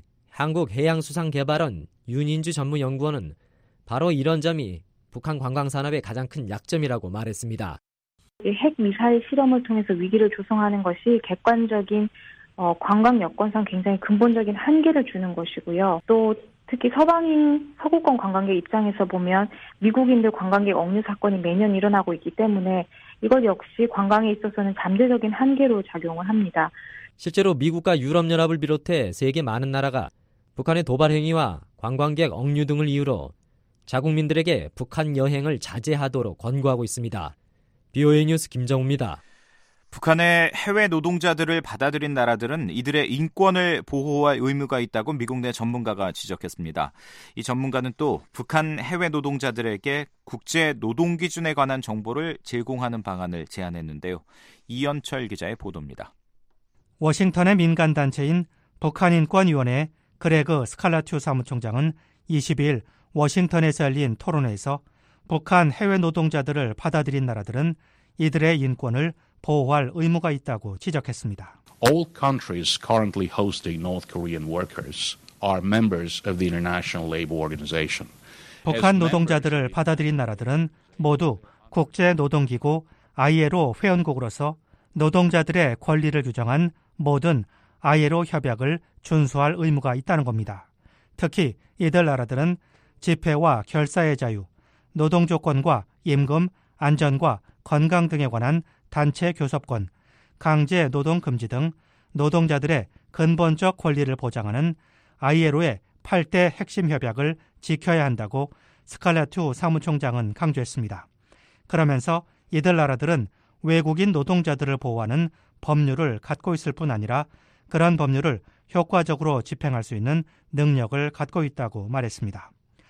한국해양수산개발원 윤인주 전무연구원은 바로 이런 점이 북한 관광산업의 가장 큰 약점이라고 말했습니다. 핵 미사일 실험을 통해서 위기를 조성하는 것이 객관적인 어, 관광 여건상 굉장히 근본적인 한계를 주는 것이고요. 또 특히 서방인 서구권 관광객 입장에서 보면 미국인들 관광객 억류 사건이 매년 일어나고 있기 때문에 이것 역시 관광에 있어서는 잠재적인 한계로 작용을 합니다. 실제로 미국과 유럽연합을 비롯해 세계 많은 나라가 북한의 도발 행위와 관광객 억류 등을 이유로 자국민들에게 북한 여행을 자제하도록 권고하고 있습니다. 비오에이 뉴스 김정우입니다. 북한의 해외 노동자들을 받아들인 나라들은 이들의 인권을 보호할 의무가 있다고 미국 내 전문가가 지적했습니다. 이 전문가는 또 북한 해외 노동자들에게 국제 노동 기준에 관한 정보를 제공하는 방안을 제안했는데요. 이연철 기자의 보도입니다. 워싱턴의 민간단체인 북한인권위원회 그레그 스칼라튜 사무총장은 이십이일 워싱턴에서 열린 토론회에서 북한 해외 노동자들을 받아들인 나라들은 이들의 인권을 보호할 의무가 있다고 지적했습니다. All countries currently hosting North Korean workers are members of the International Labour Organization. 북한 노동자들을 받아들인 나라들은 모두 국제노동기구 아이엘오 회원국으로서 노동자들의 권리를 규정한 모든 아이엘오 협약을 준수할 의무가 있다는 겁니다. 특히 이들 나라들은 집회와 결사의 자유, 노동조건과 임금, 안전과 건강 등에 관한 단체 교섭권, 강제 노동 금지 등 노동자들의 근본적 권리를 보장하는 아이엘오의 팔 대 핵심 협약을 지켜야 한다고 스칼라투 사무총장은 강조했습니다. 그러면서 이들 나라들은 외국인 노동자들을 보호하는 법률을 갖고 있을 뿐 아니라 그런 법률을 효과적으로 집행할 수 있는 능력을 갖고 있다고 말했습니다.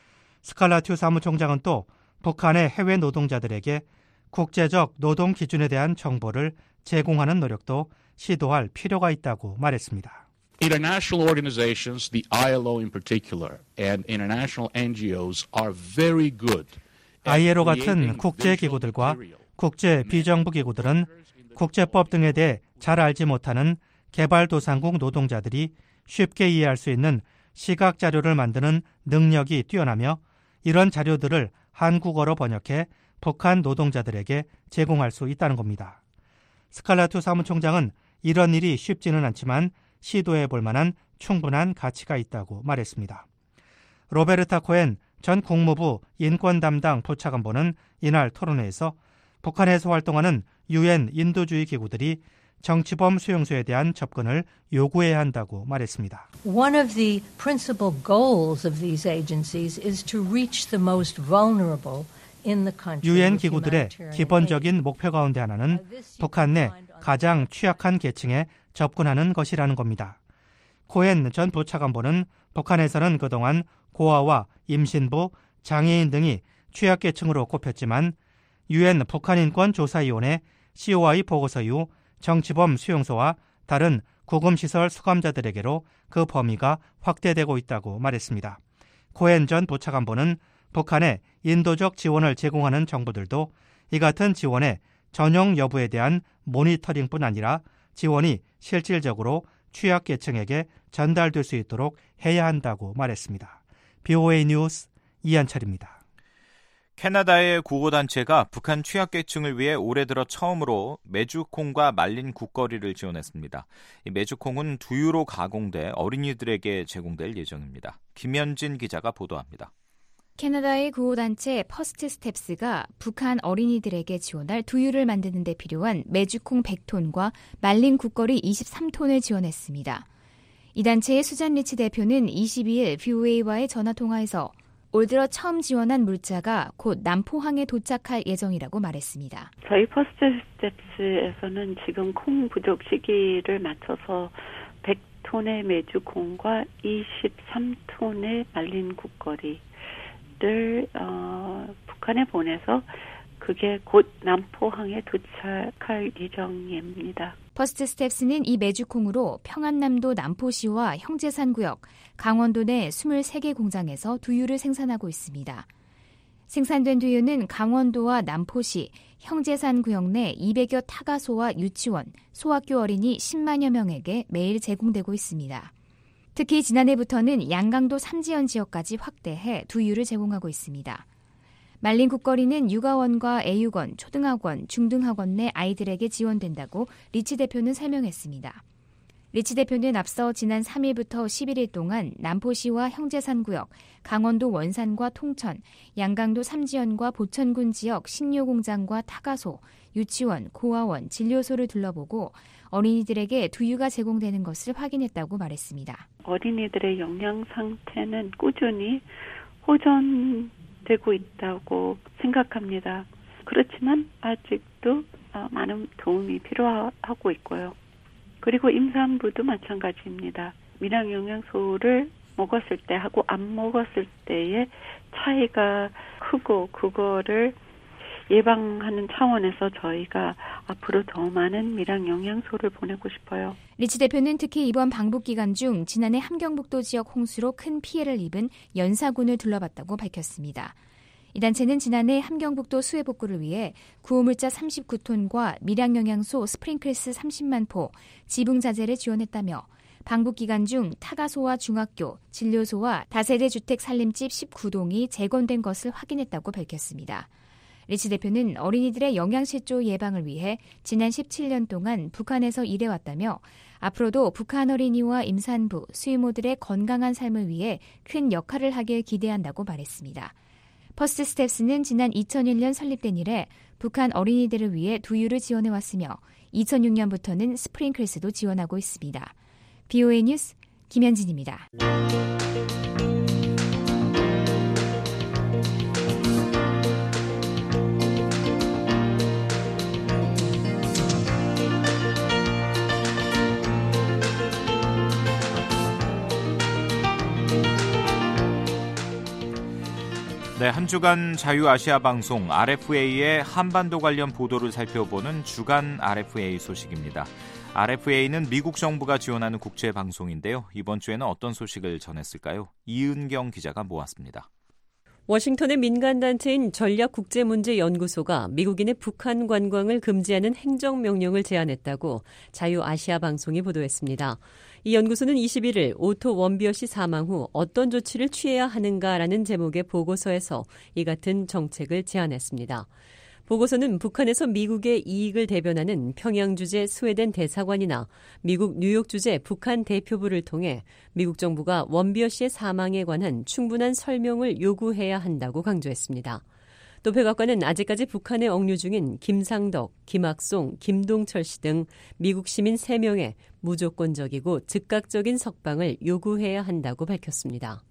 스칼라투 사무총장은 또 북한의 해외 노동자들에게 국제적 노동 기준에 대한 정보를 제공하는 노력도 시도할 필요가 있다고 말했습니다. International organizations, the I L O in particular, and international N G Os are very good. 아이엘오 같은 국제기구들과 국제 비정부 기구들은 국제법 등에 대해 잘 알지 못하는 개발도상국 노동자들이 쉽게 이해할 수 있는 시각 자료를 만드는 능력이 뛰어나며 이런 자료들을 한국어로 번역해 북한 노동자들에게 제공할 수 있다는 겁니다. 스칼라투 사무총장은 이런 일이 쉽지는 않지만 시도해 볼 만한 충분한 가치가 있다고 말했습니다. 로베르타 코엔 전 국무부 인권 담당 부차관보는 이날 토론회에서 북한에서 활동하는 유엔 인도주의 기구들이 정치범 수용소에 대한 접근을 요구해야 한다고 말했습니다. One of the principal goals of these agencies is to reach the most vulnerable in the country. 유엔 기구들의 기본적인 목표 가운데 하나는 북한 내 가장 취약한 계층에 접근하는 것이라는 겁니다. 코엔 전 부차관보는 북한에서는 그동안 고아와 임신부, 장애인 등이 취약계층으로 꼽혔지만 유엔 북한인권조사위원회 씨오아이 보고서 이후 정치범 수용소와 다른 구금시설 수감자들에게로 그 범위가 확대되고 있다고 말했습니다. 코엔 전 부차관보는 북한에 인도적 지원을 제공하는 정부들도 이 같은 지원의 전용 여부에 대한 모니터링뿐 아니라 지원이 실질적으로 취약계층에게 전달될 수 있도록 해야 한다고 말했습니다. 비오에이 뉴스 이한철입니다. 캐나다의 구호단체가 북한 취약계층을 위해 올해 들어 처음으로 메주콩과 말린 국거리를 지원했습니다. 이 메주콩은 두유로 가공돼 어린이들에게 제공될 예정입니다. 김현진 기자가 보도합니다. 캐나다의 구호단체 퍼스트 스텝스가 북한 어린이들에게 지원할 두유를 만드는 데 필요한 메주콩 백 톤과 말린 국거리 이십삼 톤을 지원했습니다. 이 단체의 수잔 리치 대표는 이십이일 비오에이와의 전화통화에서 올 들어 처음 지원한 물자가 곧 남포항에 도착할 예정이라고 말했습니다. 저희 퍼스트 스텝스에서는 지금 콩 부족 시기를 맞춰서 백 톤의 메주콩과 이십삼 톤의 말린 국거리 를 어, 북한에 보내서 그게 곧 남포항에 도착할 예정입니다. 퍼스트 스텝스는 이 메주콩으로 평안남도 남포시와 형제산구역, 강원도 내 이십삼 개 공장에서 두유를 생산하고 있습니다. 생산된 두유는 강원도와 남포시, 형제산구역 내 이백여 타가소와 유치원, 소학교 어린이 십만여 명에게 매일 제공되고 있습니다. 특히 지난해부터는 양강도 삼지연 지역까지 확대해 두유를 제공하고 있습니다. 말린 국거리는 육아원과 애육원, 초등학원, 중등학원 내 아이들에게 지원된다고 리치 대표는 설명했습니다. 리치 대표는 앞서 지난 삼일부터 십일일 동안 남포시와 형제산구역, 강원도 원산과 통천, 양강도 삼지연과 보천군 지역 식료공장과 타가소, 유치원, 고아원, 진료소를 둘러보고 어린이들에게 두유가 제공되는 것을 확인했다고 말했습니다. 어린이들의 영양 상태는 꾸준히 호전되고 있다고 생각합니다. 그렇지만 아직도 많은 도움이 필요하고 있고요. 그리고 임산부도 마찬가지입니다. 미량 영양소를 먹었을 때 하고 안 먹었을 때의 차이가 크고 그거를 예방하는 차원에서 저희가 앞으로 더 많은 미량 영양소를 보내고 싶어요. 리치 대표는 특히 이번 방북 기간 중 지난해 함경북도 지역 홍수로 큰 피해를 입은 연사군을 둘러봤다고 밝혔습니다. 이 단체는 지난해 함경북도 수해 복구를 위해 구호물자 삼십구 톤과 미량 영양소 스프링클스 삼십만 포, 지붕 자재를 지원했다며 방북 기간 중 타가소와 중학교, 진료소와 다세대 주택 살림집 십구 동이 재건된 것을 확인했다고 밝혔습니다. 리치 대표는 어린이들의 영양실조 예방을 위해 지난 십칠 년 동안 북한에서 일해왔다며 앞으로도 북한 어린이와 임산부, 수유모들의 건강한 삶을 위해 큰 역할을 하길 기대한다고 말했습니다. 퍼스트 스텝스는 지난 이천일 년 설립된 이래 북한 어린이들을 위해 두유를 지원해왔으며 이천육 년부터는 스프링클스도 지원하고 있습니다. 비오에이 뉴스 김현진입니다. 네, 한 주간 자유아시아 방송 알에프에이의 한반도 관련 보도를 살펴보는 주간 알에프에이 소식입니다. 알에프에이는 미국 정부가 지원하는 국제 방송인데요. 이번 주에는 어떤 소식을 전했을까요? 이은경 기자가 모았습니다. 워싱턴의 민간단체인 전략국제문제연구소가 미국인의 북한 관광을 금지하는 행정명령을 제안했다고 자유아시아 방송이 보도했습니다. 이 연구소는 이십일 일 오토 원비엇이 사망 후 어떤 조치를 취해야 하는가라는 제목의 보고서에서 이 같은 정책을 제안했습니다. 보고서는 북한에서 미국의 이익을 대변하는 평양 주재 스웨덴 대사관이나 미국 뉴욕 주재 북한 대표부를 통해 미국 정부가 원비어 씨의 사망에 관한 충분한 설명을 요구해야 한다고 강조했습니다. 또 백악관은 아직까지 북한에 억류 중인 김상덕, 김학송, 김동철 씨 등 미국 시민 세 명의 무조건적이고 즉각적인 석방을 요구해야 한다고 밝혔습니다.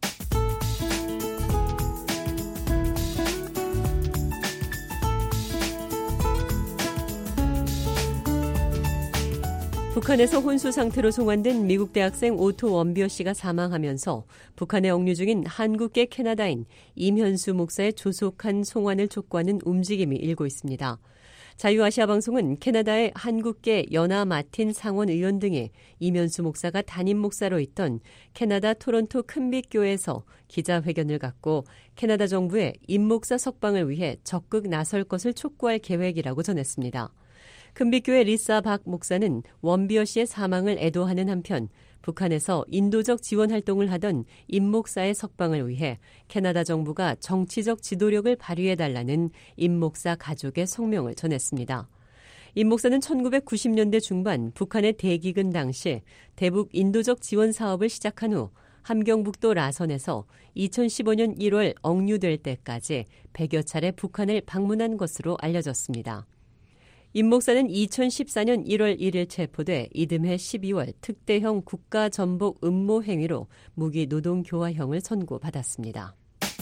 북한에서 혼수 상태로 송환된 미국 대학생 오토 원비어 씨가 사망하면서 북한에 억류 중인 한국계 캐나다인 임현수 목사의 조속한 송환을 촉구하는 움직임이 일고 있습니다. 자유아시아 방송은 캐나다의 한국계 연하 마틴 상원 의원 등이 임현수 목사가 담임 목사로 있던 캐나다 토론토 큰빛교회에서 기자회견을 갖고 캐나다 정부의 임 목사 석방을 위해 적극 나설 것을 촉구할 계획이라고 전했습니다. 큰빛교회 리사 박 목사는 원비어 씨의 사망을 애도하는 한편 북한에서 인도적 지원 활동을 하던 임 목사의 석방을 위해 캐나다 정부가 정치적 지도력을 발휘해달라는 임 목사 가족의 성명을 전했습니다. 임 목사는 천구백구십 년대 중반 북한의 대기근 당시 대북 인도적 지원 사업을 시작한 후 함경북도 라선에서 이천십오 년 일월 억류될 때까지 백여 차례 북한을 방문한 것으로 알려졌습니다. 임 목사는 이천십사 년 일월 일일 체포돼 이듬해 십이월 특대형 국가전복 음모 행위로 무기 노동교화형을 선고받았습니다.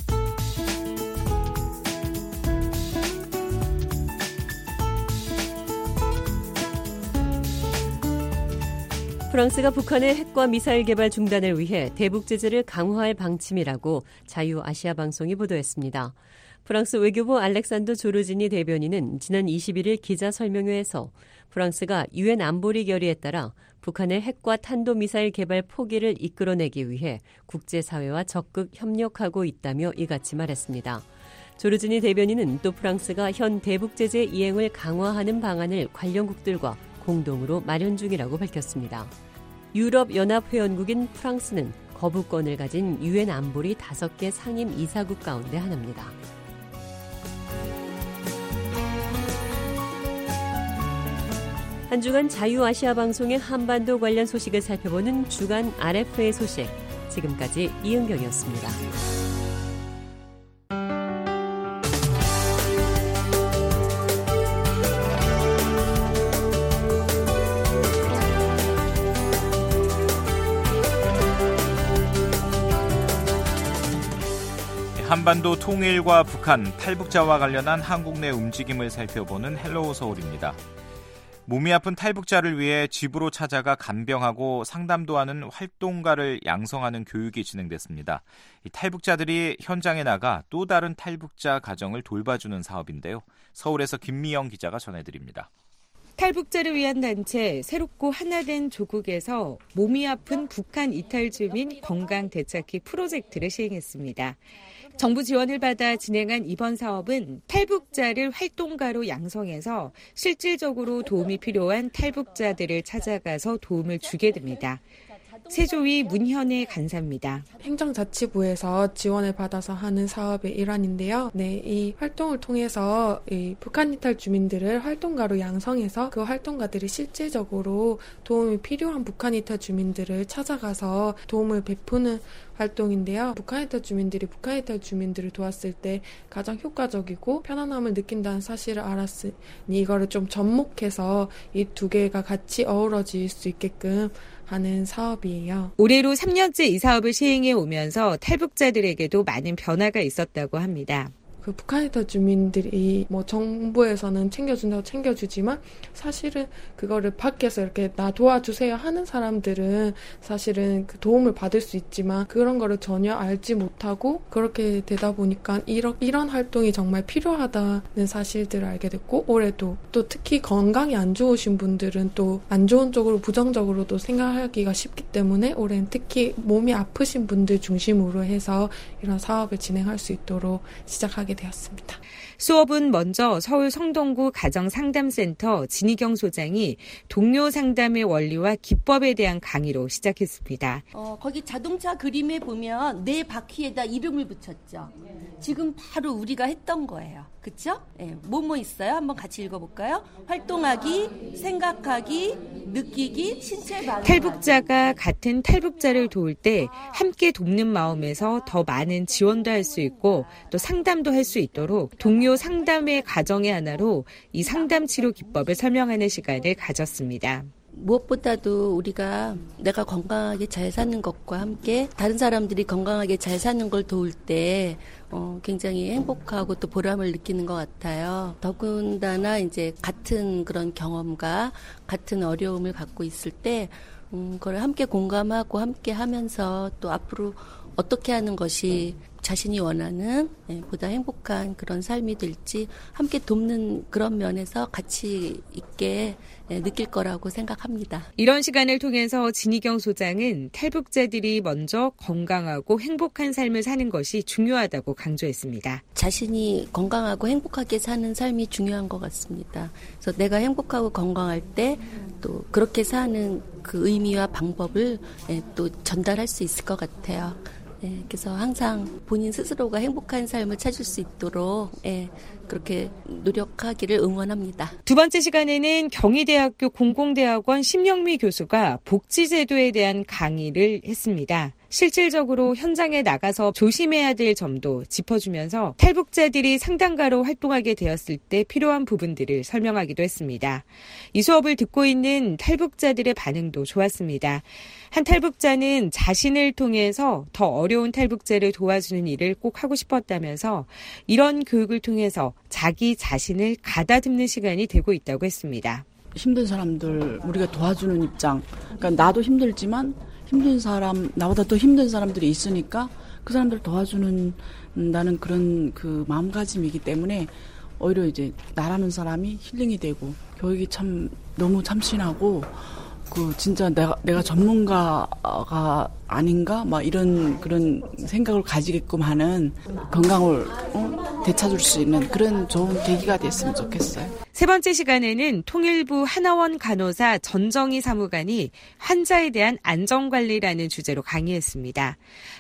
프랑스가 북한의 핵과 미사일 개발 중단을 위해 대북 제재를 강화할 방침이라고 자유아시아 방송이 보도했습니다. 프랑스 외교부 알렉산더 조르지니 대변인은 지난 이십일 일 기자 설명회에서 프랑스가 유엔 안보리 결의에 따라 북한의 핵과 탄도미사일 개발 포기를 이끌어내기 위해 국제사회와 적극 협력하고 있다며 이같이 말했습니다. 조르지니 대변인은 또 프랑스가 현 대북제재 이행을 강화하는 방안을 관련국들과 공동으로 마련 중이라고 밝혔습니다. 유럽연합 회원국인 프랑스는 거부권을 가진 유엔 안보리 다섯 개 상임 이사국 가운데 하나입니다. 한 주간 자유아시아 방송의 한반도 관련 소식을 살펴보는 주간 알에프에이 소식. 지금까지 이은경이었습니다. 한반도 통일과 북한, 탈북자와 관련한 한국 내 움직임을 살펴보는 헬로우 서울입니다. 몸이 아픈 탈북자를 위해 집으로 찾아가 간병하고 상담도 하는 활동가를 양성하는 교육이 진행됐습니다. 이 탈북자들이 현장에 나가 또 다른 탈북자 가정을 돌봐주는 사업인데요. 서울에서 김미영 기자가 전해드립니다. 탈북자를 위한 단체 새롭고 하나된 조국에서 몸이 아픈 북한 이탈 주민 건강 되찾기 프로젝트를 시행했습니다. 정부 지원을 받아 진행한 이번 사업은 탈북자를 활동가로 양성해서 실질적으로 도움이 필요한 탈북자들을 찾아가서 도움을 주게 됩니다. 세조위 문현애 간사입니다. 행정자치부에서 지원을 받아서 하는 사업의 일환인데요. 네, 이 활동을 통해서 이 북한 이탈 주민들을 활동가로 양성해서 그 활동가들이 실질적으로 도움이 필요한 북한 이탈 주민들을 찾아가서 도움을 베푸는 활동인데요. 북한 이탈 주민들이 북한 이탈 주민들을 도왔을 때 가장 효과적이고 편안함을 느낀다는 사실을 알았으니 이거를 좀 접목해서 이 두 개가 같이 어우러질 수 있게끔 하는 사업이에요. 올해로 삼 년째 이 사업을 시행해 오면서 탈북자들에게도 많은 변화가 있었다고 합니다. 그 북한 이탈 주민들이 뭐 정부에서는 챙겨준다고 챙겨주지만 사실은 그거를 밖에서 이렇게 나 도와주세요 하는 사람들은 사실은 그 도움을 받을 수 있지만 그런 거를 전혀 알지 못하고 그렇게 되다 보니까 이런, 이런 활동이 정말 필요하다는 사실들을 알게 됐고 올해도 또 특히 건강이 안 좋으신 분들은 또 안 좋은 쪽으로 부정적으로도 생각하기가 쉽기 때문에 올해는 특히 몸이 아프신 분들 중심으로 해서 이런 사업을 진행할 수 있도록 시작하게 되었습니다. 수업은 먼저 서울 성동구 가정상담센터 진희경 소장이 동료 상담의 원리와 기법에 대한 강의로 시작했습니다. 어, 거기 자동차 그림에 보면 네 바퀴에다 이름을 붙였죠. 지금 바로 우리가 했던 거예요. 그렇죠? 네, 뭐뭐 있어요? 한번 같이 읽어볼까요? 활동하기, 생각하기, 느끼기, 신체 반응. 탈북자가 같은 탈북자를 도울 때 함께 돕는 마음에서 더 많은 지원도 할 수 있고 또 상담도 할 수 있도록 동료 상담의 과정의 하나로 이 상담 치료 기법을 설명하는 시간을 가졌습니다. 무엇보다도 우리가 내가 건강하게 잘 사는 것과 함께 다른 사람들이 건강하게 잘 사는 걸 도울 때 어, 굉장히 행복하고 또 보람을 느끼는 것 같아요. 더군다나 이제 같은 그런 경험과 같은 어려움을 갖고 있을 때 음, 그걸 함께 공감하고 함께 하면서 또 앞으로 어떻게 하는 것이 자신이 원하는 예, 보다 행복한 그런 삶이 될지 함께 돕는 그런 면에서 가치 있게 예, 느낄 거라고 생각합니다. 이런 시간을 통해서 진희경 소장은 탈북자들이 먼저 건강하고 행복한 삶을 사는 것이 중요하다고 강조했습니다. 자신이 건강하고 행복하게 사는 삶이 중요한 것 같습니다. 그래서 내가 행복하고 건강할 때 또 그렇게 사는 그 의미와 방법을 예, 또 전달할 수 있을 것 같아요. 예, 그래서 항상 본인 스스로가 행복한 삶을 찾을 수 있도록 예, 그렇게 노력하기를 응원합니다. 두 번째 시간에는 경희대학교 공공대학원 심영미 교수가 복지제도에 대한 강의를 했습니다. 실질적으로 현장에 나가서 조심해야 될 점도 짚어주면서 탈북자들이 상담가로 활동하게 되었을 때 필요한 부분들을 설명하기도 했습니다. 이 수업을 듣고 있는 탈북자들의 반응도 좋았습니다. 한 탈북자는 자신을 통해서 더 어려운 탈북자를 도와주는 일을 꼭 하고 싶었다면서 이런 교육을 통해서 자기 자신을 가다듬는 시간이 되고 있다고 했습니다. 힘든 사람들 우리가 도와주는 입장, 그러니까 나도 힘들지만 힘든 사람, 나보다 더 힘든 사람들이 있으니까 그 사람들을 도와주는 나는 그런 그 마음가짐이기 때문에 오히려 이제 나라는 사람이 힐링이 되고 교육이 참 너무 참신하고 그 진짜 내가 내가 전문가가 아닌가 막 이런 그런 생각을 가지게끔 하는 건강을 어? 되찾을 수 있는 그런 좋은 계기가 됐으면 좋겠어요. 세 번째 시간에는 통일부 하나원 간호사 전정희 사무관이 환자에 대한 안전관리라는 주제로 강의했습니다.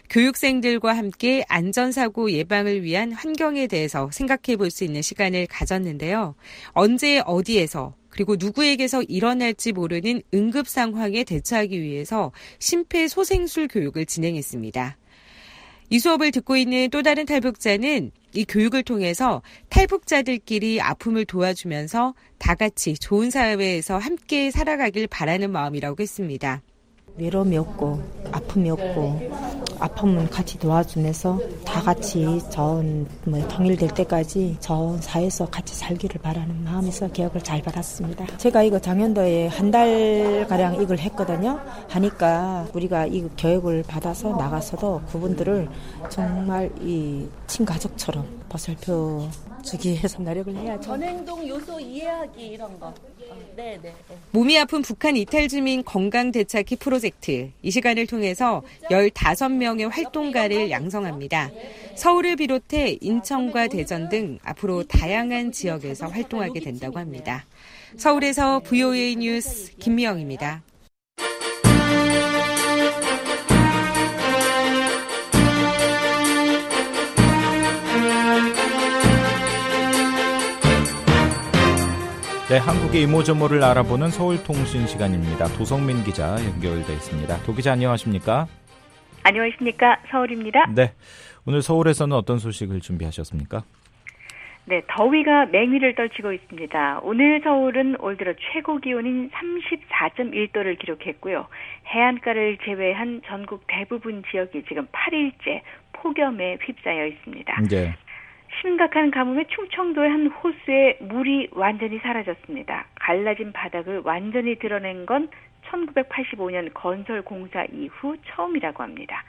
교육생들과 함께 안전사고 예방을 위한 환경에 대해서 생각해 볼 수 있는 시간을 가졌는데요. 언제 어디에서 그리고 누구에게서 일어날지 모르는 응급 상황에 대처하기 위해서 심폐소생술 교육을 진행했습니다. 이 수업을 듣고 있는 또 다른 탈북자는 이 교육을 통해서 탈북자들끼리 아픔을 도와주면서 다 같이 좋은 사회에서 함께 살아가길 바라는 마음이라고 했습니다. 외로움이 없고 아픔이 없고 아프면 같이 도와주면서 다 같이 전 뭐 통일될 때까지 전 사회에서 같이 살기를 바라는 마음에서 개혁을 잘 받았습니다. 제가 이거 작년도에 한 달 가량 이걸 했거든요. 하니까 우리가 이 교육을 받아서 나가서도 그분들을 정말 이 친가족처럼 보살펴 주기 위해서 노력을 해야죠. 전행동 요소 이해하기 이런 거. 어, 네, 네. 몸이 아픈 북한 이탈 주민 건강 되찾기 프로젝트. 이 시간을 통해서 열다섯 명의 활동가를 양성합니다. 서울을 비롯해 인천과 대전 등 앞으로 다양한 지역에서 활동하게 된다고 합니다. 서울에서 브이오에이 뉴스 김미영입니다. 네, 한국의 이모저모를 알아보는 서울통신 시간입니다. 도성민 기자 연결돼 있습니다. 도 기자 안녕하십니까? 안녕하십니까? 서울입니다. 네, 오늘 서울에서는 어떤 소식을 준비하셨습니까? 네, 더위가 맹위를 떨치고 있습니다. 오늘 서울은 올 들어 최고 기온인 삼십사 점 일 도를 기록했고요. 해안가를 제외한 전국 대부분 지역이 지금 팔 일째 폭염에 휩싸여 있습니다. 네. 심각한 가뭄에 충청도의 한 호수에 물이 완전히 사라졌습니다. 갈라진 바닥을 완전히 드러낸 건 천구백팔십오 년 건설 공사 이후 처음이라고 합니다.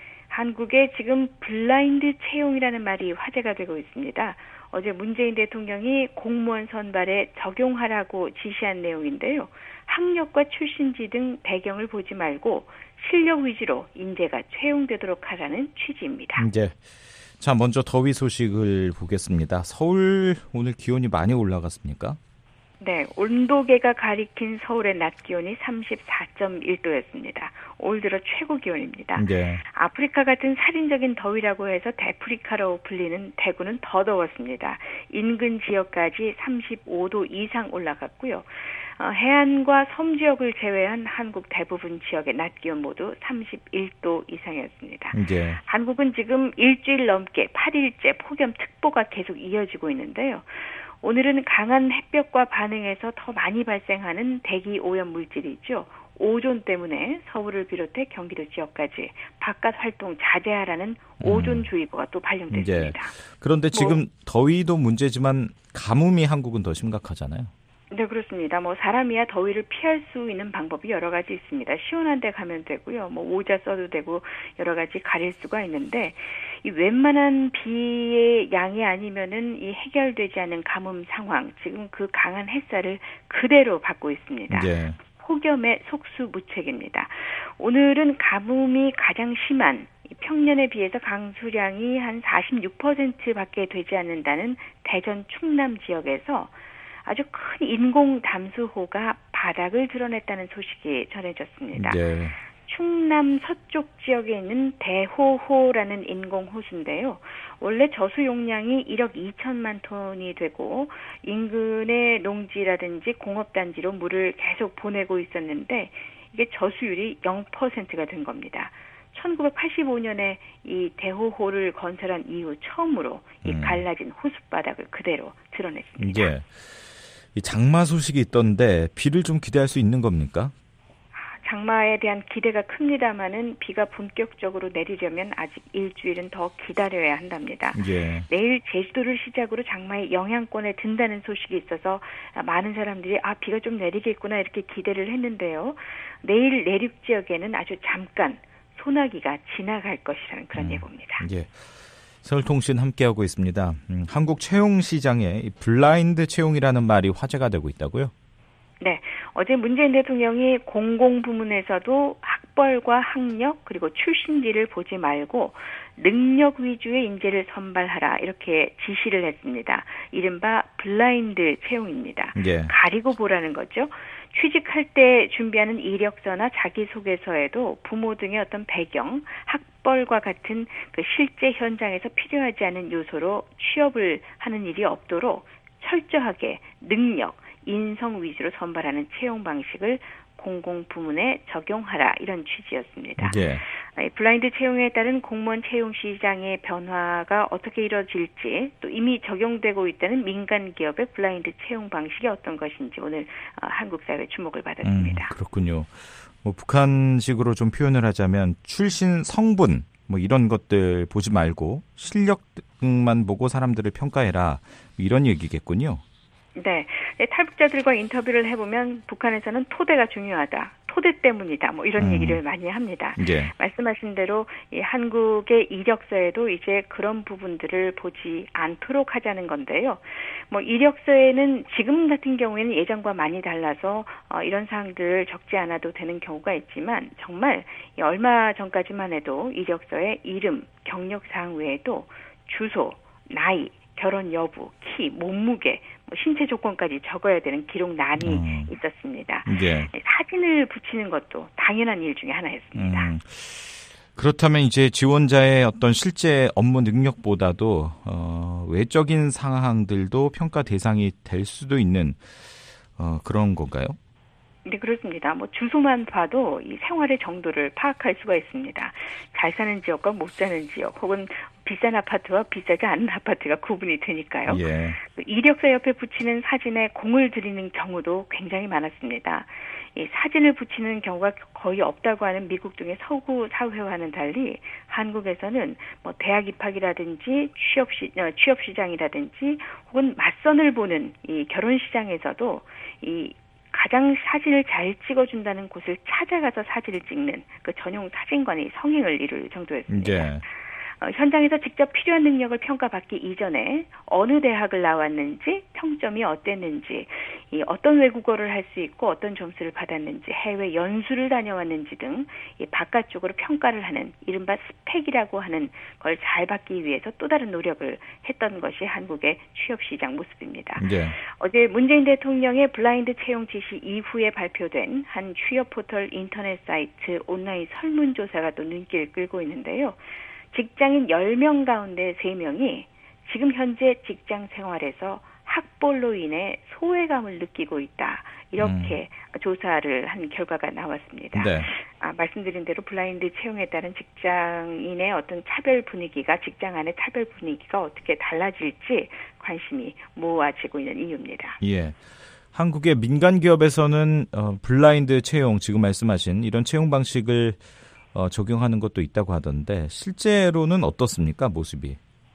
한국에 지금 블라인드 채용이라는 말이 화제가 되고 있습니다. 어제 문재인 대통령이 공무원 선발에 적용하라고 지시한 내용인데요. 학력과 출신지 등 배경을 보지 말고 실력 위주로 인재가 채용되도록 하라는 취지입니다. 네. 자, 먼저 더위 소식을 보겠습니다. 서울 오늘 기온이 많이 올라갔습니까? 네, 온도계가 가리킨 서울의 낮 기온이 삼십사 점 일 도였습니다. 올 들어 최고 기온입니다. 네. 아프리카 같은 살인적인 더위라고 해서 데프리카로 불리는 대구는 더 더웠습니다. 인근 지역까지 삼십오 도 이상 올라갔고요. 어, 해안과 섬 지역을 제외한 한국 대부분 지역의 낮 기온 모두 삼십일 도 이상이었습니다. 네. 한국은 지금 일주일 넘게 팔 일째 폭염특보가 계속 이어지고 있는데요. 오늘은 강한 햇볕과 반응해서 더 많이 발생하는 대기 오염 물질이 있죠. 오존 때문에 서울을 비롯해 경기도 지역까지 바깥 활동 자제하라는 오존주의보가 또 발령됐습니다. 네. 그런데 지금 뭐, 더위도 문제지만 가뭄이 한국은 더 심각하잖아요. 네, 그렇습니다. 뭐 사람이야 더위를 피할 수 있는 방법이 여러 가지 있습니다. 시원한 데 가면 되고요. 뭐 모자 써도 되고 여러 가지 가릴 수가 있는데 이 웬만한 비의 양이 아니면은 이 해결되지 않은 가뭄 상황, 지금 그 강한 햇살을 그대로 받고 있습니다. 네. 폭염의 속수무책입니다. 오늘은 가뭄이 가장 심한 평년에 비해서 강수량이 한 사십육 퍼센트밖에 되지 않는다는 대전 충남 지역에서 아주 큰 인공 담수호가 바닥을 드러냈다는 소식이 전해졌습니다. 네. 충남 서쪽 지역에 있는 대호호라는 인공호수인데요. 원래 저수 용량이 일억 이천만 톤이 되고 인근의 농지라든지 공업단지로 물을 계속 보내고 있었는데 이게 저수율이 영 퍼센트가 된 겁니다. 천구백팔십오 년에 이 대호호를 건설한 이후 처음으로 이 갈라진 호수바닥을 그대로 드러냈습니다. 예. 이 장마 소식이 있던데 비를 좀 기대할 수 있는 겁니까? 장마에 대한 기대가 큽니다마는 비가 본격적으로 내리려면 아직 일주일은 더 기다려야 한답니다. 예. 내일 제주도를 시작으로 장마의 영향권에 든다는 소식이 있어서 많은 사람들이 아 비가 좀 내리겠구나 이렇게 기대를 했는데요. 내일 내륙 지역에는 아주 잠깐 소나기가 지나갈 것이라는 그런 음, 예보입니다. 예. 서울통신 함께하고 있습니다. 음, 한국 채용시장에 블라인드 채용이라는 말이 화제가 되고 있다고요? 네, 어제 문재인 대통령이 공공부문에서도 학벌과 학력 그리고 출신지를 보지 말고 능력 위주의 인재를 선발하라 이렇게 지시를 했습니다. 이른바 블라인드 채용입니다. 예. 가리고 보라는 거죠. 취직할 때 준비하는 이력서나 자기소개서에도 부모 등의 어떤 배경, 학벌과 같은 그 실제 현장에서 필요하지 않은 요소로 취업을 하는 일이 없도록 철저하게 능력, 인성 위주로 선발하는 채용 방식을 공공부문에 적용하라 이런 취지였습니다. 예. 블라인드 채용에 따른 공무원 채용 시장의 변화가 어떻게 이루어질지 또 이미 적용되고 있다는 민간 기업의 블라인드 채용 방식이 어떤 것인지 오늘 한국 사회의 주목을 받았습니다. 음, 그렇군요. 뭐 북한식으로 좀 표현을 하자면 출신 성분 뭐 이런 것들 보지 말고 실력만 보고 사람들을 평가해라. 이런 얘기겠군요. 네. 탈북자들과 인터뷰를 해보면 북한에서는 토대가 중요하다. 토대 때문이다. 뭐 이런 음. 얘기를 많이 합니다. 네. 말씀하신 대로 이 한국의 이력서에도 이제 그런 부분들을 보지 않도록 하자는 건데요. 뭐 이력서에는 지금 같은 경우에는 예전과 많이 달라서 어, 이런 사항들을 적지 않아도 되는 경우가 있지만 정말 얼마 전까지만 해도 이력서에 이름, 경력 사항 외에도 주소, 나이, 결혼 여부, 키, 몸무게, 뭐 신체 조건까지 적어야 되는 기록란이 음. 있었습니다. 네. 사진을 붙이는 것도 당연한 일 중에 하나였습니다. 음. 그렇다면 이제 지원자의 어떤 실제 업무 능력보다도 어, 외적인 상황들도 평가 대상이 될 수도 있는 어, 그런 건가요? 네, 그렇습니다. 뭐 주소만 봐도 이 생활의 정도를 파악할 수가 있습니다. 잘 사는 지역과 못 사는 지역, 혹은 비싼 아파트와 비싸지 않은 아파트가 구분이 되니까요. 예. 이력서 옆에 붙이는 사진에 공을 들이는 경우도 굉장히 많았습니다. 이 사진을 붙이는 경우가 거의 없다고 하는 미국 등의 서구 사회와는 달리 한국에서는 뭐 대학 입학이라든지 취업 시 어, 취업 시장이라든지 혹은 맞선을 보는 이 결혼 시장에서도 이 가장 사진을 잘 찍어준다는 곳을 찾아가서 사진을 찍는 그 전용 사진관이 성행을 이룰 정도였습니다. 네. 어, 현장에서 직접 필요한 능력을 평가받기 이전에 어느 대학을 나왔는지, 평점이 어땠는지, 이 어떤 외국어를 할 수 있고 어떤 점수를 받았는지, 해외 연수를 다녀왔는지 등 이 바깥쪽으로 평가를 하는 이른바 스펙이라고 하는 걸 잘 받기 위해서 또 다른 노력을 했던 것이 한국의 취업시장 모습입니다. 네. 어제 문재인 대통령의 블라인드 채용 지시 이후에 발표된 한 취업 포털 인터넷 사이트 온라인 설문조사가 또 눈길을 끌고 있는데요. 직장인 열 명 가운데 세 명이 지금 현재 직장 생활에서 학벌로 인해 소외감을 느끼고 있다. 이렇게 음. 조사를 한 결과가 나왔습니다. 네. 아, 말씀드린 대로 블라인드 채용에 따른 직장인의 어떤 차별 분위기가, 직장 안의 차별 분위기가 어떻게 달라질지 관심이 모아지고 있는 이유입니다. 예. 한국의 민간 기업에서는 어, 블라인드 채용, 지금 말씀하신 이런 채용 방식을 어, 적용하는 것도 있다고 하던데 실제로는 어떻습니까, 모습이?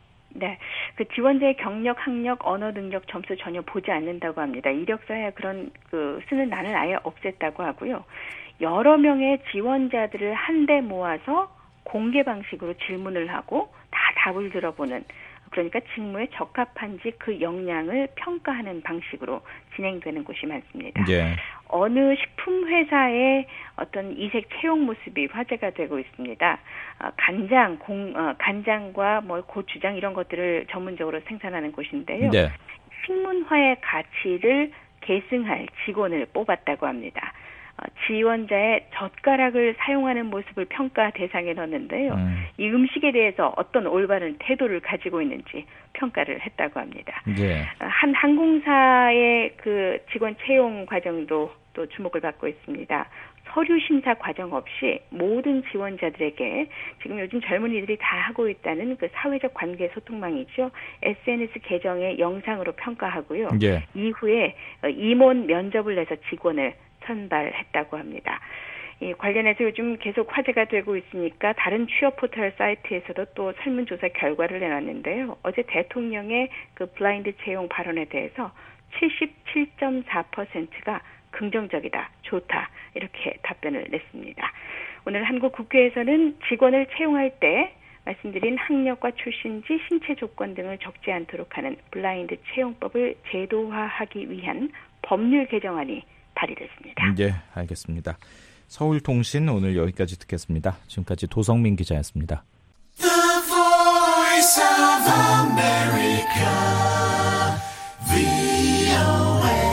네, 그 지원자의 경력, 학력, 언어 능력 점수 전혀 보지 않는다고 합니다. 이력서에 그런 그 쓰는 난을 아예 없앴다고 하고요. 여러 명의 지원자들을 한데 모아서 공개 방식으로 질문을 하고 다 답을 들어보는, 그러니까 직무에 적합한지 그 역량을 평가하는 방식으로 진행되는 곳이 많습니다. 네. 어느 식품 회사의 어떤 이색 채용 모습이 화제가 되고 있습니다. 어, 간장, 공, 어, 간장과 뭐 고추장 이런 것들을 전문적으로 생산하는 곳인데요. 네. 식문화의 가치를 계승할 직원을 뽑았다고 합니다. 어, 지원자의 젓가락을 사용하는 모습을 평가 대상에 넣었는데요. 음. 이 음식에 대해서 어떤 올바른 태도를 가지고 있는지 평가를 했다고 합니다. 네. 어, 한 항공사의 그 직원 채용 과정도 또 주목을 받고 있습니다. 서류 심사 과정 없이 모든 지원자들에게 지금 요즘 젊은이들이 다 하고 있다는 그 사회적 관계 소통망이죠. 에스엔에스 계정의 영상으로 평가하고요. 네. 이후에 임원 면접을 내서 직원을 선발했다고 합니다. 이 관련해서 요즘 계속 화제가 되고 있으니까 다른 취업 포털 사이트에서도 또 설문조사 결과를 내놨는데요. 어제 대통령의 그 블라인드 채용 발언에 대해서 칠십칠 점 사 퍼센트가 긍정적이다, 좋다 이렇게 답변을 냈습니다. 오늘 한국 국회에서는 직원을 채용할 때 말씀드린 학력과 출신지, 신체 조건 등을 적지 않도록 하는 블라인드 채용법을 제도화하기 위한 법률 개정안이 발의됐습니다. 네, 알겠습니다. 서울통신 오늘 여기까지 듣겠습니다. 지금까지 도성민 기자였습니다. The Voice of America, 브이오에이.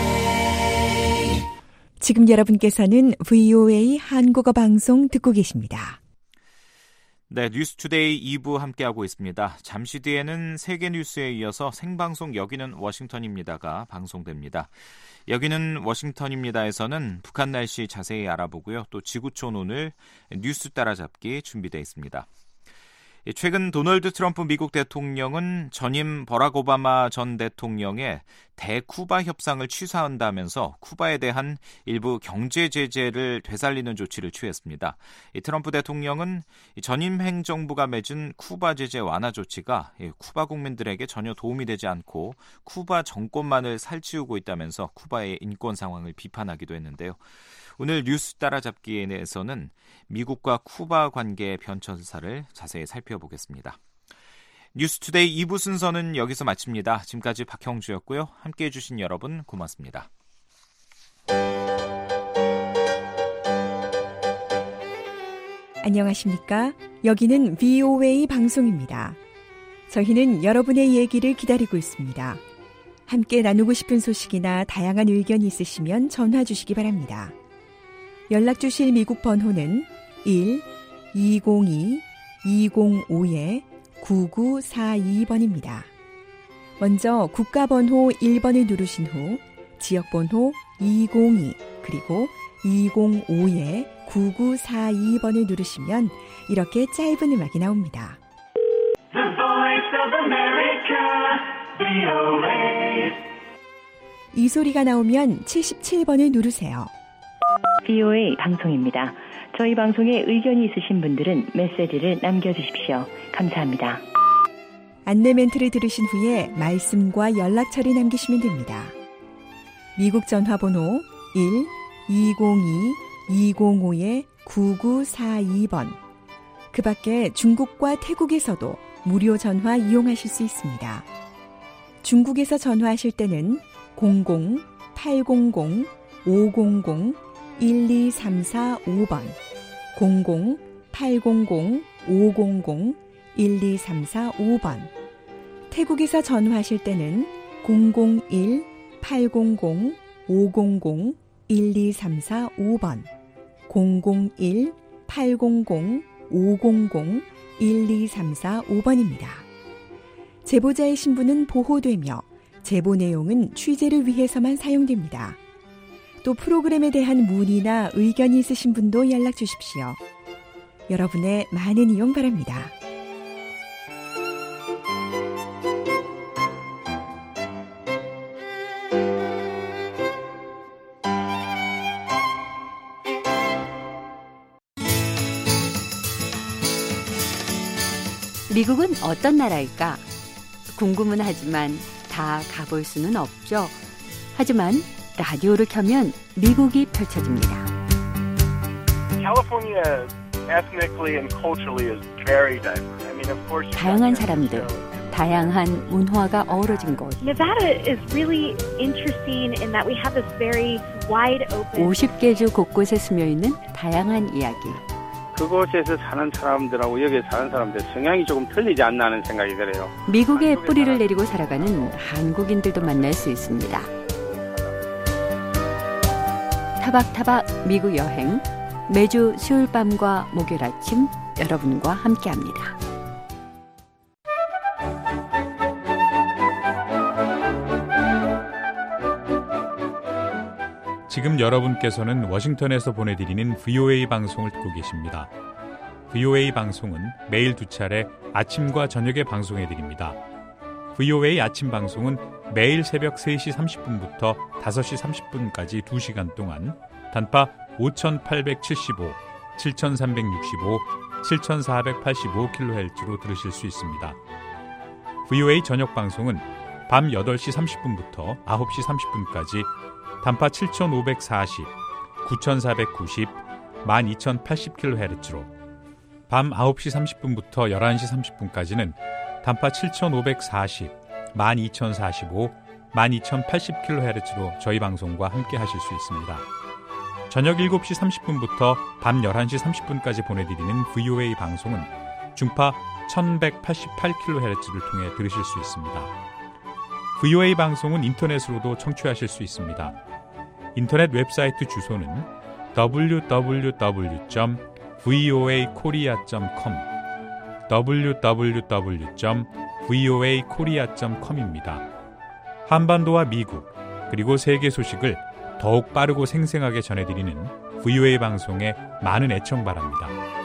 지금 여러분께서는 브이오에이 한국어 방송 듣고 계십니다. 네, 뉴스투데이 이 부 함께하고 있습니다. 잠시 뒤에는 세계 뉴스에 이어서 생방송 여기는 워싱턴입니다가 방송됩니다. 여기는 워싱턴입니다에서는 북한 날씨 자세히 알아보고요. 또 지구촌 오늘 뉴스 따라잡기 준비되어 있습니다. 최근 도널드 트럼프 미국 대통령은 전임 버락 오바마 전 대통령의 대쿠바 협상을 취소한다면서 쿠바에 대한 일부 경제 제재를 되살리는 조치를 취했습니다. 이 트럼프 대통령은 전임 행정부가 맺은 쿠바 제재 완화 조치가 쿠바 국민들에게 전혀 도움이 되지 않고 쿠바 정권만을 살찌우고 있다면서 쿠바의 인권 상황을 비판하기도 했는데요. 오늘 뉴스 따라잡기에서는 미국과 쿠바 관계의 변천사를 자세히 살펴보겠습니다. 뉴스투데이 이 부 순서는 여기서 마칩니다. 지금까지 박형주였고요. 함께해 주신 여러분 고맙습니다. 안녕하십니까? 여기는 브이오에이 방송입니다. 저희는 여러분의 얘기를 기다리고 있습니다. 함께 나누고 싶은 소식이나 다양한 의견이 있으시면 전화 주시기 바랍니다. 연락 주실 미국 번호는 일 이공이 이공오 구구사이 번입니다. 먼저 국가번호 일 번을 누르신 후 지역번호 이공이 그리고 이공오 구구사이 번을 누르시면 이렇게 짧은 음악이 나옵니다. The Voice of America, 브이오에이. 이 소리가 나오면 칠십칠 번을 누르세요. 브이오에이 방송입니다. 저희 방송에 의견이 있으신 분들은 메시지를 남겨주십시오. 감사합니다. 안내 멘트를 들으신 후에 말씀과 연락처를 남기시면 됩니다. 미국 전화번호 일 이공이 이공오 구구사이 번. 그 밖에 중국과 태국에서도 무료 전화 이용하실 수 있습니다. 중국에서 전화하실 때는 공공 팔공공 오공공 일이삼사오 번, 공공 팔공공 오공공 일이삼사오 번. 태국에서 전화하실 때는 공공일 팔공공 오공공 일이삼사오 번, 공공일 팔공공 오공공 일이삼사오 번입니다. 제보자의 신분은 보호되며 제보 내용은 취재를 위해서만 사용됩니다. 또 프로그램에 대한 문의나 의견이 있으신 분도 연락 주십시오. 여러분의 많은 이용 바랍니다. 미국은 어떤 나라일까? 궁금은 하지만 다 가볼 수는 없죠. 하지만 라디오를 켜면 미국이 펼쳐집니다. California ethnically and culturally is very diverse. I mean, of course. 다양한 사람들, 다양한 문화가 어우러진 곳. Nevada is really interesting in that we have this very wide open. 오십 개 주 곳곳에 스며 있는 다양한 이야기. 그곳에서 사는 사람들하고 여기 사는 사람들 성향이 조금 틀리지 않나 하는 생각이 들어요. 미국에 뿌리를 내리고 살아가는 한국인들도 만날 수 있습니다. 타박타박 미국 여행, 매주 수요일 밤과 목요일 아침 여러분과 함께합니다. 지금 여러분께서는 워싱턴에서 보내드리는 브이오에이 방송을 듣고 계십니다. 브이오에이 방송은 매일 두 차례 아침과 저녁에 방송해드립니다. 브이오에이 아침 방송은 매일 새벽 세 시 삼십 분부터 다섯 시 삼십 분까지 두 시간 동안 단파 오천팔백칠십오, 칠천삼백육십오, 칠천사백팔십오 킬로헤르츠로 들으실 수 있습니다. 브이오에이 저녁 방송은 밤 여덟 시 삼십 분부터 아홉 시 삼십 분까지 단파 칠천오백사십, 구천사백구십, 만 이천팔십 킬로헤르츠로 밤 아홉 시 삼십 분부터 열한 시 삼십 분까지는 단파 칠천오백사십, 만 이천사십오, 만 이천팔십 킬로헤르츠로 저희 방송과 함께 하실 수 있습니다. 저녁 일곱 시 삼십 분부터 밤 열한 시 삼십 분까지 보내드리는 브이오에이 방송은 중파 천백팔십팔 킬로헤르츠를 통해 들으실 수 있습니다. 브이오에이 방송은 인터넷으로도 청취하실 수 있습니다. 인터넷 웹사이트 주소는 더블유 더블유 더블유 점 브이오에이 코리아 점 컴 더블유 더블유 더블유 점 브이오에이 코리아 점 컴입니다. 한반도와 미국 그리고 세계 소식을 더욱 빠르고 생생하게 전해드리는 브이오에이 방송에 많은 애청 바랍니다.